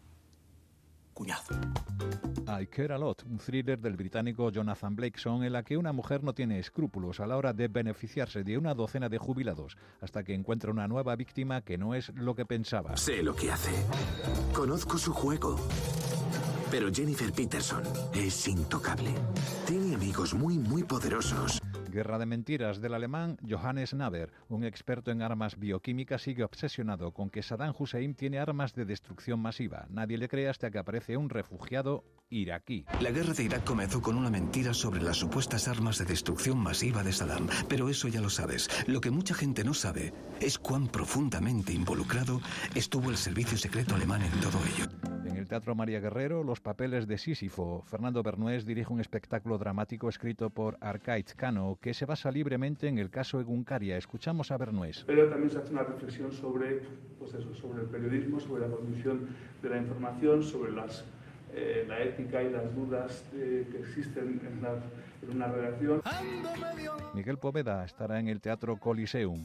Cuñado. I Care a Lot, un thriller del británico Jonathan Blakeson en la que una mujer no tiene escrúpulos a la hora de beneficiarse de una docena de jubilados hasta que encuentra una nueva víctima que no es lo que pensaba. Sé lo que hace. Conozco su juego. Pero Jennifer Peterson es intocable. Tiene amigos muy, muy poderosos. Guerra de mentiras del alemán Johannes Naber, un experto en armas bioquímicas, sigue obsesionado con que Saddam Hussein tiene armas de destrucción masiva. Nadie le cree hasta que aparece un refugiado iraquí. La guerra de Irak comenzó con una mentira sobre las supuestas armas de destrucción masiva de Saddam, pero eso ya lo sabes. Lo que mucha gente no sabe es cuán profundamente involucrado estuvo el servicio secreto alemán en todo ello. En el Teatro María Guerrero, los papeles de Sísifo. Fernando Bernués dirige un espectáculo dramático escrito por Arcaiz Cano que se basa libremente en el caso Egunkaria. Escuchamos a Bernués. Pero también se hace una reflexión sobre, pues eso, sobre el periodismo, sobre la condición de la información, sobre las, eh, la ética y las dudas eh, que existen en, la, en una redacción. Miguel Poveda estará en el Teatro Coliseum.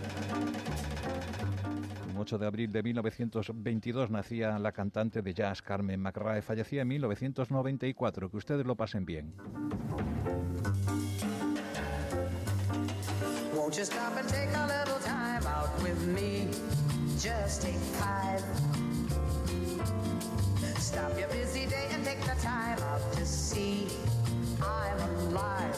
El ocho de abril de mil novecientos veintidós nacía la cantante de jazz Carmen McRae. Fallecía en mil novecientos noventa y cuatro. Que ustedes lo pasen bien. Won't you stop and take a little time out with me? Just take five. Stop your busy day and take the time out to see I'm alive.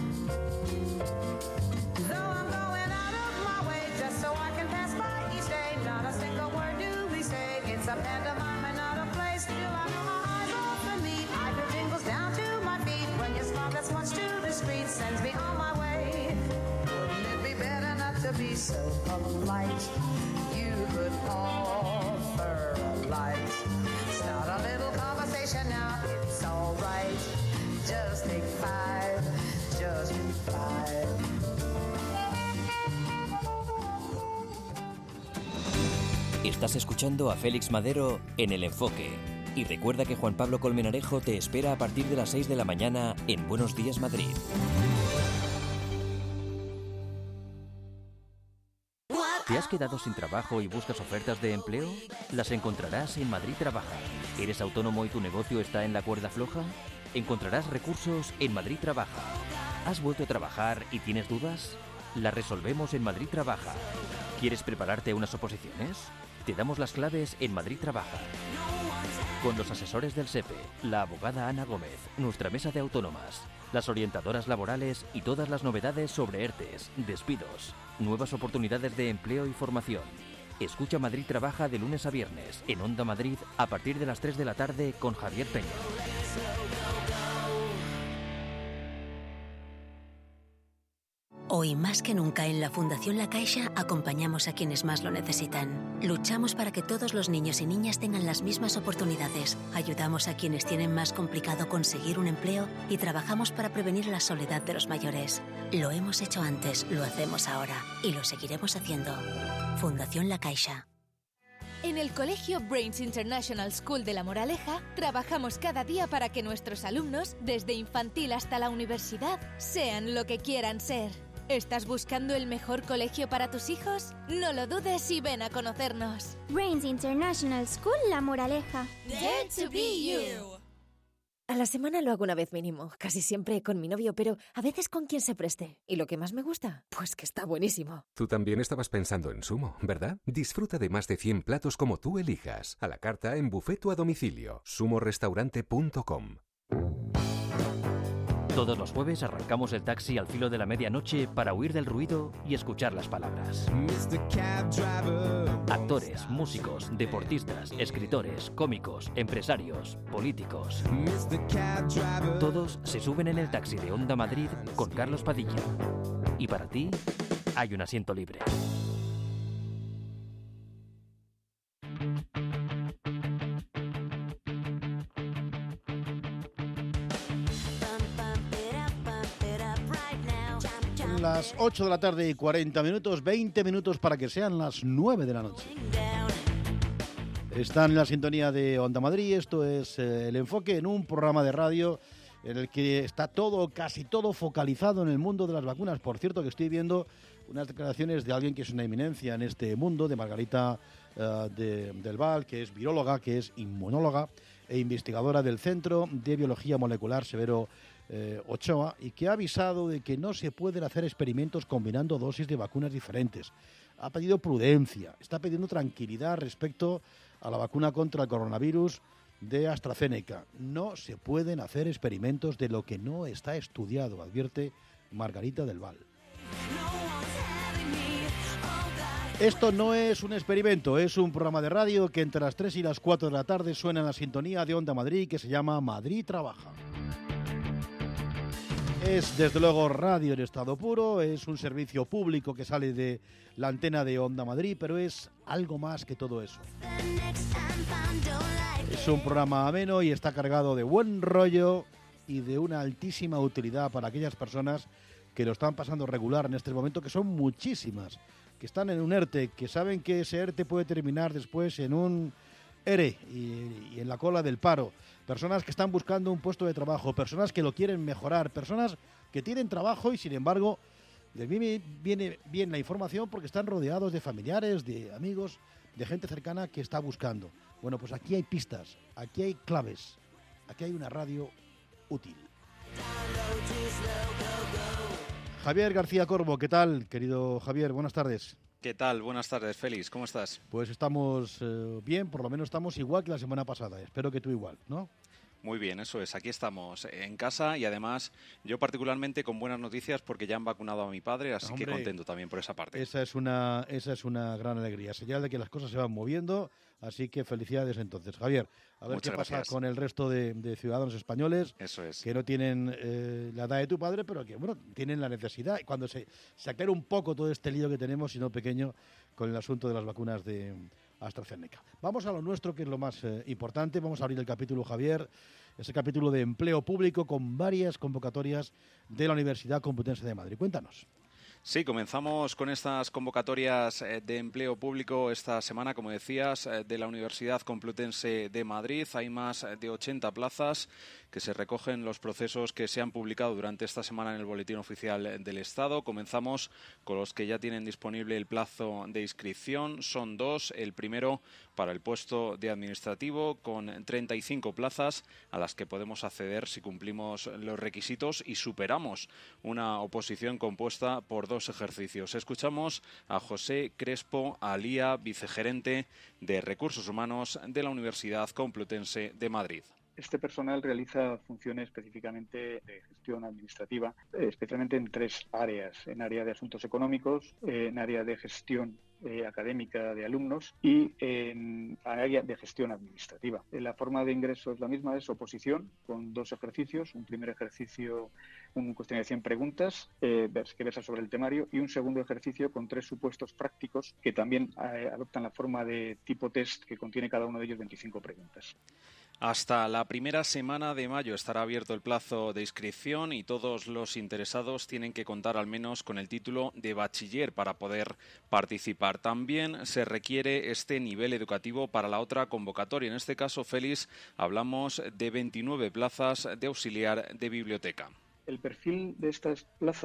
Though I'm going out of my way just so I can pass by each day, not a single word do we say. It's a pantomime and not a play. Still I know my eyes off of me. I hear jingles down to my feet. When your smile that's much too discreet sends me on my way. Better not to be so polite. You could offer a light. Start a little conversation now. It's all right. Just take five. Just five. Estás escuchando a Félix Madero en El Enfoque. Y recuerda que Juan Pablo Colmenarejo te espera a partir de las seis de la mañana en Buenos Días Madrid. ¿Te has quedado sin trabajo y buscas ofertas de empleo? Las encontrarás en Madrid Trabaja. ¿Eres autónomo y tu negocio está en la cuerda floja? Encontrarás recursos en Madrid Trabaja. ¿Has vuelto a trabajar y tienes dudas? Las resolvemos en Madrid Trabaja. ¿Quieres prepararte a unas oposiciones? Te damos las claves en Madrid Trabaja. Con los asesores del SEPE, la abogada Ana Gómez, nuestra mesa de autónomas, las orientadoras laborales y todas las novedades sobre ERTES, despidos, nuevas oportunidades de empleo y formación. Escucha Madrid Trabaja de lunes a viernes en Onda Madrid a partir de las tres de la tarde con Javier Peña. Hoy más que nunca en la Fundación La Caixa acompañamos a quienes más lo necesitan. Luchamos para que todos los niños y niñas tengan las mismas oportunidades. Ayudamos a quienes tienen más complicado conseguir un empleo y trabajamos para prevenir la soledad de los mayores. Lo hemos hecho antes, lo hacemos ahora y lo seguiremos haciendo. Fundación La Caixa. En el Colegio Brains International School de La Moraleja trabajamos cada día para que nuestros alumnos, desde infantil hasta la universidad, sean lo que quieran ser. ¿Estás buscando el mejor colegio para tus hijos? No lo dudes y ven a conocernos. Brains International School La Moraleja. Dare to be you. A la semana lo hago una vez mínimo, casi siempre con mi novio, pero a veces con quien se preste. ¿Y lo que más me gusta? Pues que está buenísimo. Tú también estabas pensando en Sumo, ¿verdad? Disfruta de más de cien platos como tú elijas, a la carta, en buffet o a domicilio. sumo restaurante punto com. Todos los jueves arrancamos el taxi al filo de la medianoche para huir del ruido y escuchar las palabras. Actores, músicos, deportistas, escritores, cómicos, empresarios, políticos. Todos se suben en el taxi de Onda Madrid con Carlos Padilla. Y para ti, hay un asiento libre. Las ocho de la tarde y cuarenta minutos, veinte minutos para que sean las nueve de la noche. Están en la sintonía de Onda Madrid, esto es eh, El Enfoque, en un programa de radio en el que está todo, casi todo focalizado en el mundo de las vacunas. Por cierto, que estoy viendo unas declaraciones de alguien que es una eminencia en este mundo, de Margarita uh, de, del Val, que es viróloga, que es inmunóloga e investigadora del Centro de Biología Molecular Severo Eh, Ochoa, y que ha avisado de que no se pueden hacer experimentos combinando dosis de vacunas diferentes. Ha pedido prudencia, está pidiendo tranquilidad respecto a la vacuna contra el coronavirus de AstraZeneca. No se pueden hacer experimentos de lo que no está estudiado, advierte Margarita del Val. Esto no es un experimento, es un programa de radio que entre las tres y las cuatro de la tarde suena en la sintonía de Onda Madrid, que se llama Madrid Trabaja. Es, desde luego, radio en estado puro, es un servicio público que sale de la antena de Onda Madrid, pero es algo más que todo eso. Es un programa ameno y está cargado de buen rollo y de una altísima utilidad para aquellas personas que lo están pasando regular en este momento, que son muchísimas, que están en un ERTE, que saben que ese ERTE puede terminar después en un ERE y, y en la cola del paro. Personas que están buscando un puesto de trabajo, personas que lo quieren mejorar, personas que tienen trabajo y sin embargo les viene, viene bien la información porque están rodeados de familiares, de amigos, de gente cercana que está buscando. Bueno, pues aquí hay pistas, aquí hay claves, aquí hay una radio útil. Javier García Corbo, ¿qué tal, querido Javier? Buenas tardes. ¿Qué tal? Buenas tardes, Félix. ¿Cómo estás? Pues estamos eh, bien, por lo menos estamos igual que la semana pasada. Espero que tú igual, ¿no? Muy bien, eso es. Aquí estamos en casa y además yo particularmente con buenas noticias porque ya han vacunado a mi padre, así Hombre, que contento también por esa parte. Esa es una, esa es una gran alegría, señal de que las cosas se van moviendo, así que felicidades entonces. Javier, a ver Muchas qué pasa gracias. con el resto de, de ciudadanos españoles Eso es. que no tienen eh, la edad de tu padre, pero que bueno tienen la necesidad. Y cuando se, se aclare un poco todo este lío que tenemos, si no pequeño, con el asunto de las vacunas de AstraZeneca. Vamos a lo nuestro, que es lo más eh, importante. Vamos a abrir el capítulo, Javier, ese capítulo de empleo público con varias convocatorias de la Universidad Complutense de Madrid. Cuéntanos. Sí, comenzamos con estas convocatorias de empleo público esta semana, como decías, de la Universidad Complutense de Madrid. Hay más de ochenta plazas que se recogen los procesos que se han publicado durante esta semana en el Boletín Oficial del Estado. Comenzamos con los que ya tienen disponible el plazo de inscripción. Son dos. El primero para el puesto de administrativo, con treinta y cinco plazas a las que podemos acceder si cumplimos los requisitos y superamos una oposición compuesta por dos ejercicios. Escuchamos a José Crespo Alía, vicegerente de Recursos Humanos de la Universidad Complutense de Madrid. Este personal realiza funciones específicamente de gestión administrativa, especialmente en tres áreas: en área de asuntos económicos, en área de gestión eh, académica de alumnos y en área de gestión administrativa. La forma de ingreso es la misma, es oposición, con dos ejercicios. Un primer ejercicio, un cuestionario de cien preguntas eh, que versa sobre el temario, y un segundo ejercicio con tres supuestos prácticos que también eh, adoptan la forma de tipo test, que contiene cada uno de ellos veinticinco preguntas. Hasta la primera semana de mayo estará abierto el plazo de inscripción y todos los interesados tienen que contar al menos con el título de bachiller para poder participar. También se requiere este nivel educativo para la otra convocatoria. En este caso, Félix, hablamos de veintinueve plazas de auxiliar de biblioteca. El perfil de estas plazas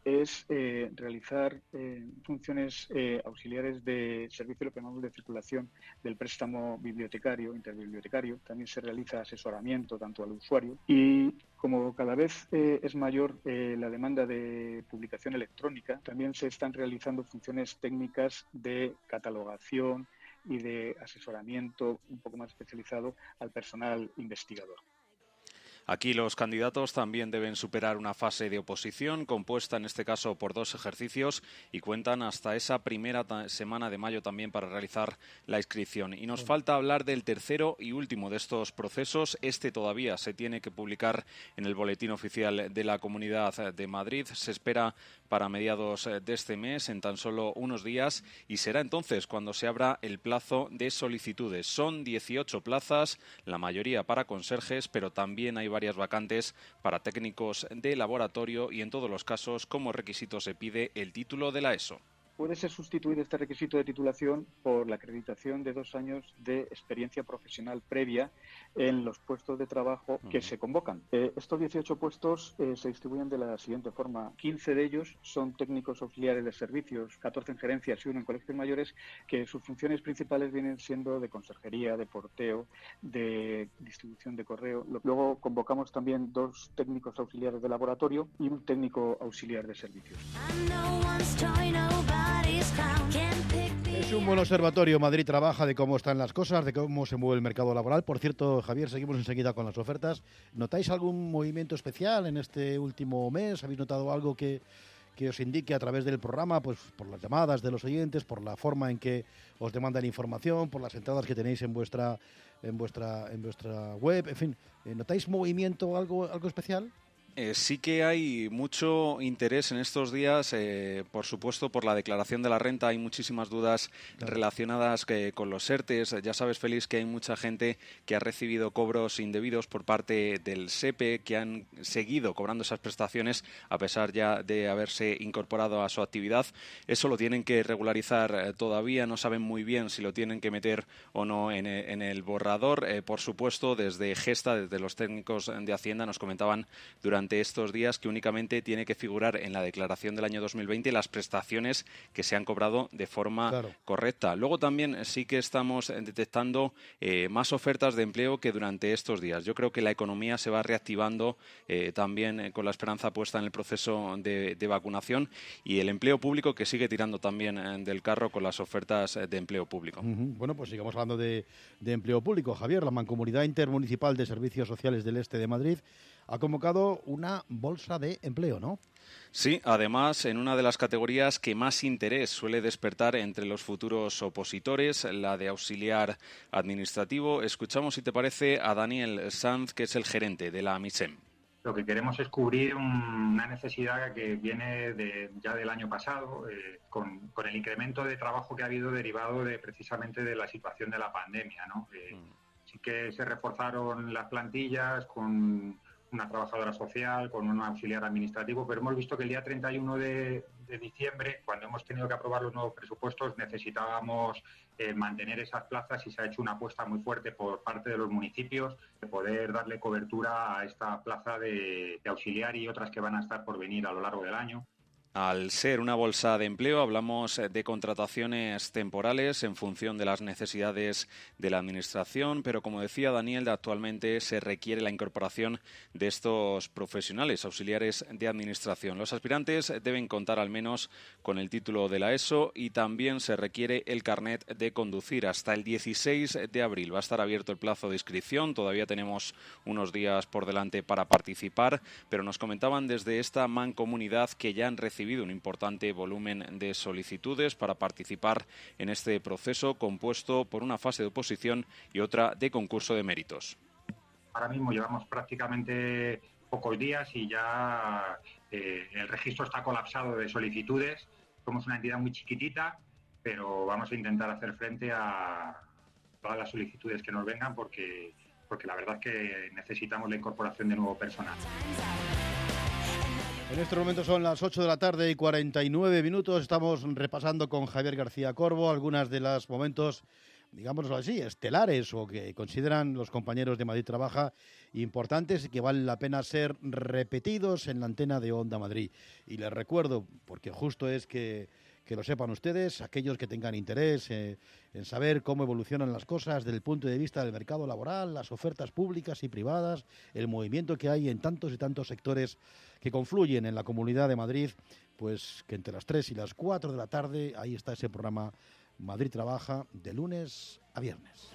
es eh, realizar eh, funciones eh, auxiliares de servicio, lo que llamamos de circulación del préstamo bibliotecario, interbibliotecario. También se realiza asesoramiento tanto al usuario y como cada vez eh, es mayor eh, la demanda de publicación electrónica, también se están realizando funciones técnicas de catalogación y de asesoramiento un poco más especializado al personal investigador. Aquí los candidatos también deben superar una fase de oposición compuesta en este caso por dos ejercicios y cuentan hasta esa primera semana de mayo también para realizar la inscripción. Y nos falta hablar del tercero y último de estos procesos. Este todavía se tiene que publicar en el Boletín Oficial de la Comunidad de Madrid. Se espera para mediados de este mes, en tan solo unos días, y será entonces cuando se abra el plazo de solicitudes. Son dieciocho plazas, la mayoría para conserjes, pero también hay varias vacantes para técnicos de laboratorio y en todos los casos como requisito se pide el título de la ESO. Puede ser sustituido este requisito de titulación por la acreditación de dos años de experiencia profesional previa en los puestos de trabajo que uh-huh. se convocan. Eh, estos dieciocho puestos eh, se distribuyen de la siguiente forma. quince de ellos son técnicos auxiliares de servicios, catorce en gerencias y uno en colegios mayores, que sus funciones principales vienen siendo de conserjería, de porteo, de distribución de correo. Luego convocamos también dos técnicos auxiliares de laboratorio y un técnico auxiliar de servicios. Es un buen observatorio. Madrid trabaja de cómo están las cosas, de cómo se mueve el mercado laboral. Por cierto, Javier, seguimos enseguida con las ofertas. ¿Notáis algún movimiento especial en este último mes? ¿Habéis notado algo que, que os indique a través del programa, pues por las llamadas de los oyentes, por la forma en que os demandan información, por las entradas que tenéis en vuestra en vuestra en vuestra web? En fin, ¿notáis movimiento, algo algo especial? Eh, sí que hay mucho interés en estos días, eh, por supuesto, por la declaración de la renta. Hay muchísimas dudas claro. relacionadas que, con los ERTES. Ya sabes, Félix, que hay mucha gente que ha recibido cobros indebidos por parte del SEPE, que han seguido cobrando esas prestaciones a pesar ya de haberse incorporado a su actividad. Eso lo tienen que regularizar eh, todavía. No saben muy bien si lo tienen que meter o no en, en el borrador. Eh, por supuesto, desde Gesta, desde los técnicos de Hacienda, nos comentaban durante estos días que únicamente tiene que figurar en la declaración del año dos mil veinte las prestaciones que se han cobrado de forma claro. correcta. Luego también sí que estamos detectando eh, más ofertas de empleo que durante estos días. Yo creo que la economía se va reactivando eh, también eh, con la esperanza puesta en el proceso de, de vacunación y el empleo público que sigue tirando también eh, del carro con las ofertas de empleo público. Uh-huh. Bueno, pues sigamos hablando de, de empleo público. Javier, la Mancomunidad Intermunicipal de Servicios Sociales del Este de Madrid ha convocado una bolsa de empleo, ¿no? Sí, además, en una de las categorías que más interés suele despertar entre los futuros opositores, la de auxiliar administrativo. Escuchamos, si te parece, a Daniel Sanz, que es el gerente de la MISEM. Lo que queremos es cubrir un, una necesidad que viene de, ya del año pasado, eh, con, con el incremento de trabajo que ha habido derivado de precisamente de la situación de la pandemia, ¿no? Eh, mm. Sí que se reforzaron las plantillas con una trabajadora social, con un auxiliar administrativo, pero hemos visto que el día treinta y uno de, de diciembre, cuando hemos tenido que aprobar los nuevos presupuestos, necesitábamos eh, mantener esas plazas y se ha hecho una apuesta muy fuerte por parte de los municipios de poder darle cobertura a esta plaza de, de auxiliar y otras que van a estar por venir a lo largo del año. Al ser una bolsa de empleo, hablamos de contrataciones temporales en función de las necesidades de la Administración, pero como decía Daniel, actualmente se requiere la incorporación de estos profesionales auxiliares de Administración. Los aspirantes deben contar al menos con el título de la ESO y también se requiere el carnet de conducir. Hasta el dieciséis de abril va a estar abierto el plazo de inscripción. Todavía tenemos unos días por delante para participar, pero nos comentaban desde esta mancomunidad que ya han recibido un importante volumen de solicitudes para participar en este proceso compuesto por una fase de oposición y otra de concurso de méritos. Ahora mismo llevamos prácticamente pocos días y ya eh, el registro está colapsado de solicitudes. Somos una entidad muy chiquitita, pero vamos a intentar hacer frente a todas las solicitudes que nos vengan porque, porque la verdad es que necesitamos la incorporación de nuevo personal. En este momento son las ocho de la tarde y cuarenta y nueve minutos. Estamos repasando con Javier García Corbo algunas de los momentos digámoslo así, estelares o que consideran los compañeros de Madrid Trabaja importantes y que valen la pena ser repetidos en la antena de Onda Madrid. Y les recuerdo, porque justo es que, que lo sepan ustedes, aquellos que tengan interés eh, en saber cómo evolucionan las cosas desde el punto de vista del mercado laboral, las ofertas públicas y privadas, el movimiento que hay en tantos y tantos sectores que confluyen en la Comunidad de Madrid, pues que entre las tres y las cuatro de la tarde, ahí está ese programa Madrid Trabaja, de lunes a viernes.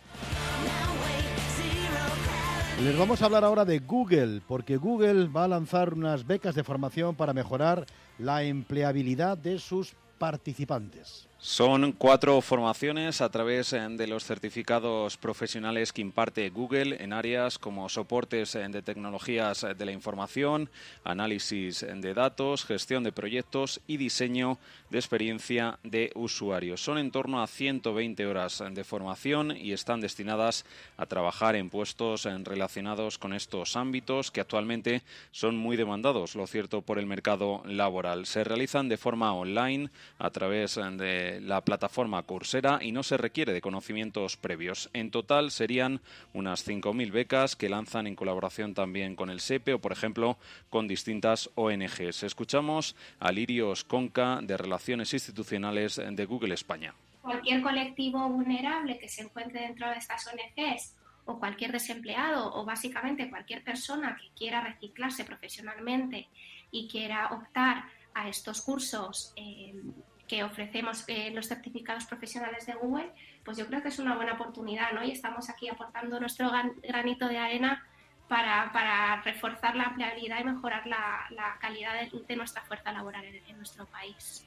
Les vamos a hablar ahora de Google, porque Google va a lanzar unas becas de formación para mejorar la empleabilidad de sus participantes. Son cuatro formaciones a través de los certificados profesionales que imparte Google en áreas como soportes de tecnologías de la información, análisis de datos, gestión de proyectos y diseño de experiencia de usuarios. Son en torno a ciento veinte horas de formación y están destinadas a trabajar en puestos relacionados con estos ámbitos que actualmente son muy demandados, lo cierto, por el mercado laboral. Se realizan de forma online a través de la plataforma Coursera y no se requiere de conocimientos previos. En total serían unas cinco mil becas que lanzan en colaboración también con el SEPE o, por ejemplo, con distintas O N Ges. Escuchamos a Lirios Conca, de Relaciones Institucionales de Google España. Cualquier colectivo vulnerable que se encuentre dentro de estas O N Ges o cualquier desempleado o básicamente cualquier persona que quiera reciclarse profesionalmente y quiera optar a estos cursos eh, que ofrecemos eh, los certificados profesionales de Google, pues yo creo que es una buena oportunidad, ¿no? Y estamos aquí aportando nuestro granito de arena para, para reforzar la empleabilidad y mejorar la, la calidad de, de nuestra fuerza laboral en, en nuestro país.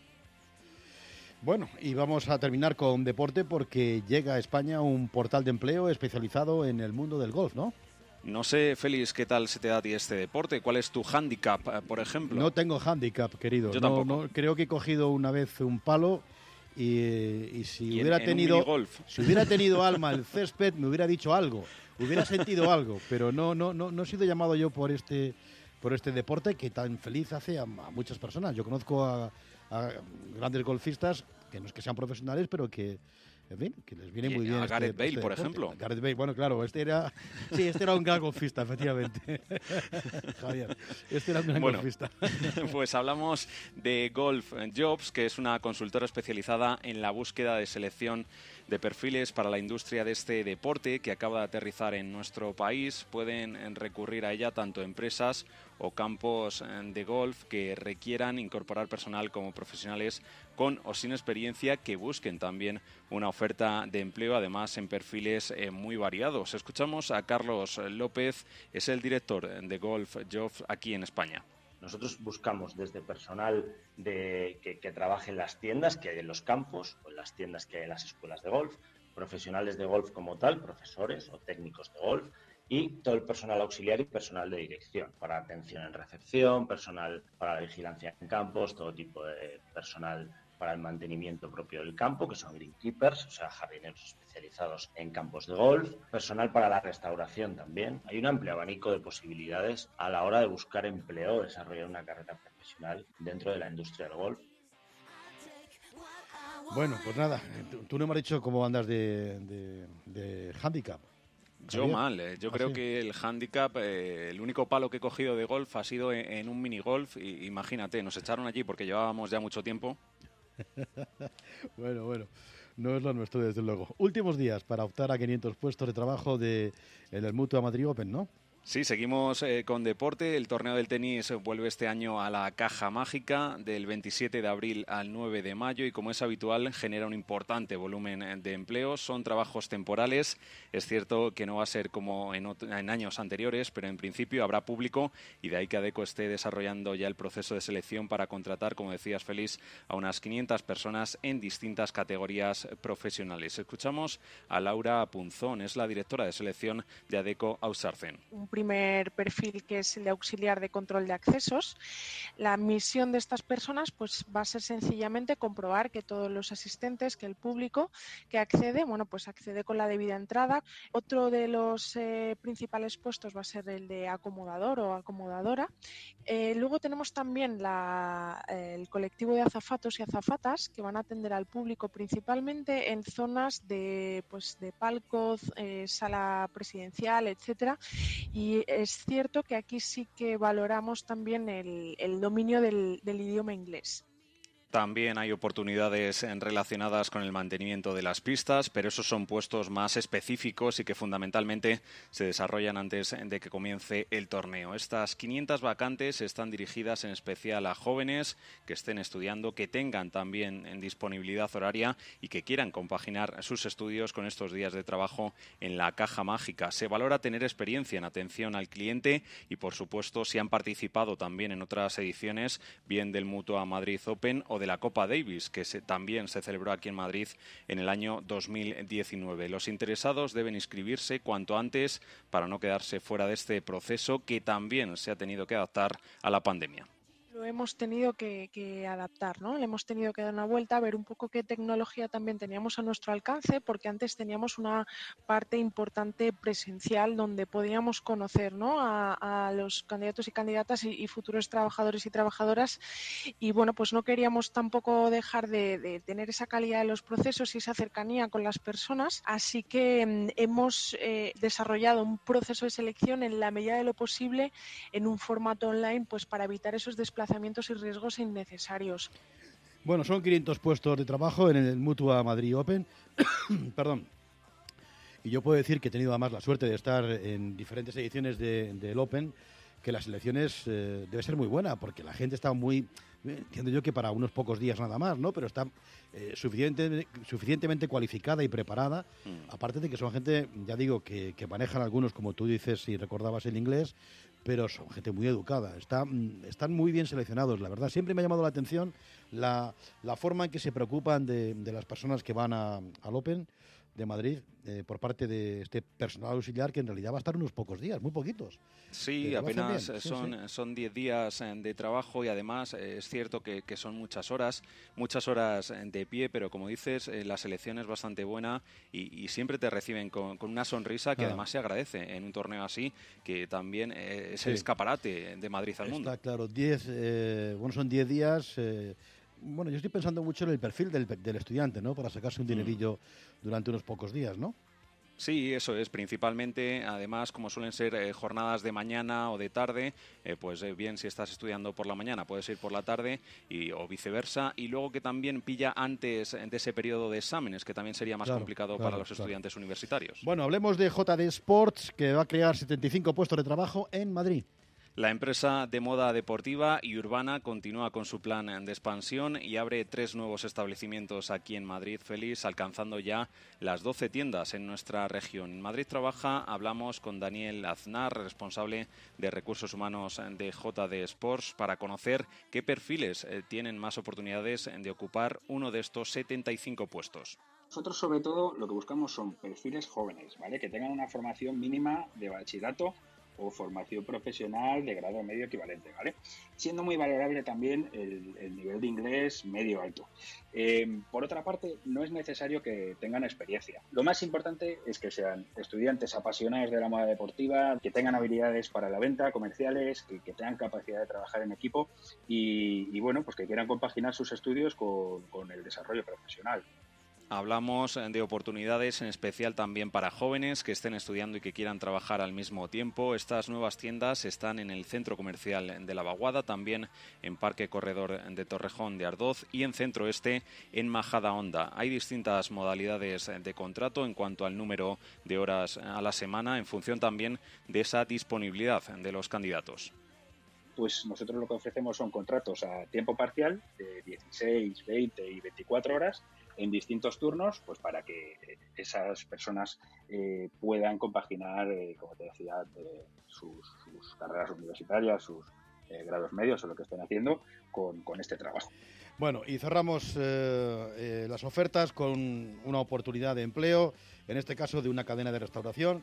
Bueno, y vamos a terminar con deporte porque llega a España un portal de empleo especializado en el mundo del golf, ¿no? No sé, Félix, ¿qué tal se te da a ti este deporte? ¿Cuál es tu hándicap, por ejemplo? No tengo hándicap, querido. Yo no, tampoco. No, creo que he cogido una vez un palo y, y si ¿Y hubiera en, en tenido un minigolf? si hubiera tenido alma el césped me hubiera dicho algo, hubiera sentido algo, pero no no no no he sido llamado yo por este por este deporte que tan feliz hace a, a muchas personas. Yo conozco a, a grandes golfistas que no es que sean profesionales, pero que en fin, que les viene y muy bien. A este, Gareth Bale, este por deporte. ejemplo. Gareth Bale, bueno, claro, este era sí, este era un gran golfista, efectivamente. Javier, este era un gran bueno, golfista. Pues hablamos de Golf Jobs, que es una consultora especializada en la búsqueda de selección de perfiles para la industria de este deporte que acaba de aterrizar en nuestro país. Pueden recurrir a ella tanto empresas o campos de golf que requieran incorporar personal como profesionales con o sin experiencia que busquen también una oferta de empleo, además en perfiles eh, muy variados. Escuchamos a Carlos López, es el director de Golf Jobs aquí en España. Nosotros buscamos desde personal de, que, que trabaje en las tiendas que hay en los campos o en las tiendas que hay en las escuelas de golf, profesionales de golf como tal, profesores o técnicos de golf, y todo el personal auxiliar y personal de dirección, para atención en recepción, personal para la vigilancia en campos, todo tipo de personal para el mantenimiento propio del campo, que son greenkeepers, o sea, jardineros especializados en campos de golf, personal para la restauración también. Hay un amplio abanico de posibilidades a la hora de buscar empleo o desarrollar una carrera profesional dentro de la industria del golf. Bueno, pues nada, tú no me has dicho cómo andas de, de, de handicap. Yo Javier. mal, eh. yo ¿Ah, creo sí? que el handicap, eh, el único palo que he cogido de golf ha sido en, en un minigolf y imagínate, nos echaron allí porque llevábamos ya mucho tiempo. Bueno, bueno, no es lo nuestro desde luego. Últimos días para optar a quinientos puestos de trabajo de en el Mutua Madrid Open, ¿no? Sí, seguimos eh, con deporte. El torneo del tenis vuelve este año a la Caja Mágica del veintisiete de abril al nueve de mayo y, como es habitual, genera un importante volumen de empleo. Son trabajos temporales. Es cierto que no va a ser como en, en años anteriores, pero en principio habrá público y de ahí que ADECO esté desarrollando ya el proceso de selección para contratar, como decías, Félix, a unas quinientas personas en distintas categorías profesionales. Escuchamos a Laura Punzón, es la directora de selección de ADECO Ausarcen. Un primer perfil, que es el de auxiliar de control de accesos. La misión de estas personas pues va a ser sencillamente comprobar que todos los asistentes, que el público que accede, bueno, pues accede con la debida entrada. Otro de los eh, principales puestos va a ser el de acomodador o acomodadora. Eh, luego tenemos también la, eh, el colectivo de azafatos y azafatas, que van a atender al público principalmente en zonas de, pues, de palco, eh, sala presidencial, etcétera. Y es cierto que aquí sí que valoramos también el, el dominio del, del idioma inglés. También hay oportunidades relacionadas con el mantenimiento de las pistas, pero esos son puestos más específicos y que fundamentalmente se desarrollan antes de que comience el torneo. Estas quinientas vacantes están dirigidas en especial a jóvenes que estén estudiando, que tengan también en disponibilidad horaria y que quieran compaginar sus estudios con estos días de trabajo en la caja mágica. Se valora tener experiencia en atención al cliente y, por supuesto, si han participado también en otras ediciones, bien del Mutua Madrid Open o de de la Copa Davis, que se, también se celebró aquí en Madrid en el año dos mil diecinueve. Los interesados deben inscribirse cuanto antes para no quedarse fuera de este proceso que también se ha tenido que adaptar a la pandemia. Lo hemos tenido que, que adaptar, ¿no? Le hemos tenido que dar una vuelta, a ver un poco qué tecnología también teníamos a nuestro alcance, porque antes teníamos una parte importante presencial donde podíamos conocer, ¿no?, a, a los candidatos y candidatas y, y futuros trabajadores y trabajadoras. Y bueno, pues no queríamos tampoco dejar de, de tener esa calidad de los procesos y esa cercanía con las personas, así que mm, hemos eh, desarrollado un proceso de selección en la medida de lo posible en un formato online, pues para evitar esos desplazamientos y riesgos innecesarios. Bueno, son quinientos puestos de trabajo en el Mutua Madrid Open. Perdón. Y yo puedo decir que he tenido además la suerte de estar en diferentes ediciones de, del Open, que las selecciones eh, debe ser muy buena, porque la gente está muy, eh, entiendo yo que para unos pocos días nada más, ¿no? Pero está eh, suficiente, suficientemente cualificada y preparada, mm. aparte de que son gente, ya digo, que, que manejan algunos, como tú dices, si recordabas el inglés, pero son gente muy educada, está, están muy bien seleccionados, la verdad. Siempre me ha llamado la atención la, la forma en que se preocupan de, de las personas que van a, al Open de Madrid eh, por parte de este personal auxiliar, que en realidad va a estar unos pocos días, muy poquitos. Sí, Pero apenas sí, son sí. son diez días de trabajo y además eh, es cierto que, que son muchas horas, muchas horas de pie, pero como dices, eh, la selección es bastante buena y, y siempre te reciben con, con una sonrisa que ah. además se agradece en un torneo así, que también eh, es sí. el escaparate de Madrid al mundo. Está claro, diez, eh, bueno, son diez días... Eh, Bueno, yo estoy pensando mucho en el perfil del, del estudiante, ¿no? Para sacarse un dinerillo mm. durante unos pocos días, ¿no? Sí, eso es, principalmente, además, como suelen ser eh, jornadas de mañana o de tarde, eh, pues eh, bien, si estás estudiando por la mañana, puedes ir por la tarde y, o viceversa, y luego que también pilla antes de ese periodo de exámenes, que también sería más claro, complicado claro, para los claro. estudiantes universitarios. Bueno, hablemos de J D Sports, que va a crear setenta y cinco puestos de trabajo en Madrid. La empresa de moda deportiva y urbana continúa con su plan de expansión y abre tres nuevos establecimientos aquí en Madrid, Félix, alcanzando ya las doce tiendas en nuestra región. En Madrid Trabaja hablamos con Daniel Aznar, responsable de recursos humanos de J D Sports, para conocer qué perfiles tienen más oportunidades de ocupar uno de estos setenta y cinco puestos. Nosotros, sobre todo, lo que buscamos son perfiles jóvenes, ¿vale?, que tengan una formación mínima de bachillerato o formación profesional de grado medio equivalente, ¿vale? Siendo muy valorable también el, el nivel de inglés medio alto. Eh, por otra parte, no es necesario que tengan experiencia. Lo más importante es que sean estudiantes apasionados de la moda deportiva, que tengan habilidades para la venta, comerciales, que, que tengan capacidad de trabajar en equipo y, y bueno, pues que quieran compaginar sus estudios con, con el desarrollo profesional. Hablamos de oportunidades en especial también para jóvenes que estén estudiando y que quieran trabajar al mismo tiempo. Estas nuevas tiendas están en el Centro Comercial de La Vaguada, también en Parque Corredor de Torrejón de Ardoz y en Centro Este en Majadahonda. Hay distintas modalidades de contrato en cuanto al número de horas a la semana, en función también de esa disponibilidad de los candidatos. Pues nosotros lo que ofrecemos son contratos a tiempo parcial de dieciséis, veinte y veinticuatro horas en distintos turnos, pues para que esas personas eh, puedan compaginar, eh, como te decía, eh, sus, sus carreras universitarias, sus eh, grados medios o lo que estén haciendo con, con este trabajo. Bueno, y cerramos eh, eh, las ofertas con una oportunidad de empleo, en este caso de una cadena de restauración,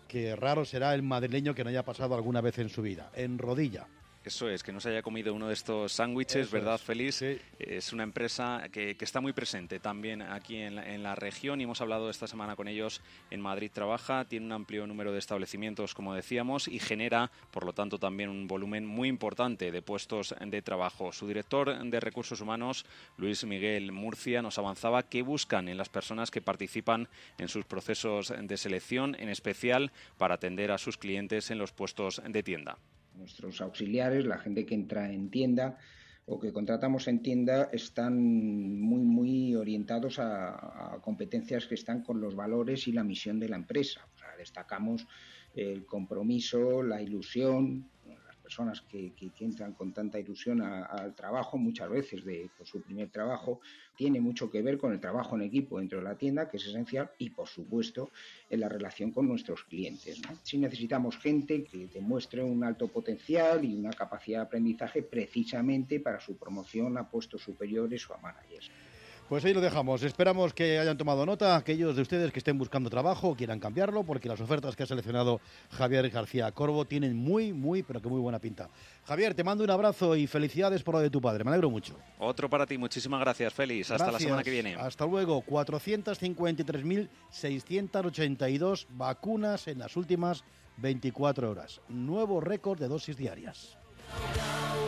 que raro será el madrileño que no haya pasado alguna vez en su vida, en Rodilla. Eso es, que no se haya comido uno de estos sándwiches, ¿verdad, es. Félix? Sí. Es una empresa que, que está muy presente también aquí en la, en la región y hemos hablado esta semana con ellos en Madrid Trabaja. Tiene un amplio número de establecimientos, como decíamos, y genera, por lo tanto, también un volumen muy importante de puestos de trabajo. Su director de Recursos Humanos, Luis Miguel Murcia, nos avanzaba qué buscan en las personas que participan en sus procesos de selección, en especial para atender a sus clientes en los puestos de tienda. Nuestros auxiliares, la gente que entra en tienda o que contratamos en tienda, están muy, muy orientados a, a competencias que están con los valores y la misión de la empresa. O sea, destacamos el compromiso, la ilusión. Personas que, que, que entran con tanta ilusión a, al trabajo, muchas veces de por su primer trabajo, tiene mucho que ver con el trabajo en equipo dentro de la tienda, que es esencial, y por supuesto en la relación con nuestros clientes, ¿no? Sí necesitamos gente que demuestre un alto potencial y una capacidad de aprendizaje precisamente para su promoción a puestos superiores o a managers. Pues ahí lo dejamos. Esperamos que hayan tomado nota aquellos de ustedes que estén buscando trabajo o quieran cambiarlo, porque las ofertas que ha seleccionado Javier García Corbo tienen muy, muy, pero que muy buena pinta. Javier, te mando un abrazo y felicidades por lo de tu padre. Me alegro mucho. Otro para ti. Muchísimas gracias, Félix. Hasta gracias. La semana que viene. Hasta luego. cuatrocientas cincuenta y tres mil seiscientas ochenta y dos vacunas en las últimas veinticuatro horas. Nuevo récord de dosis diarias.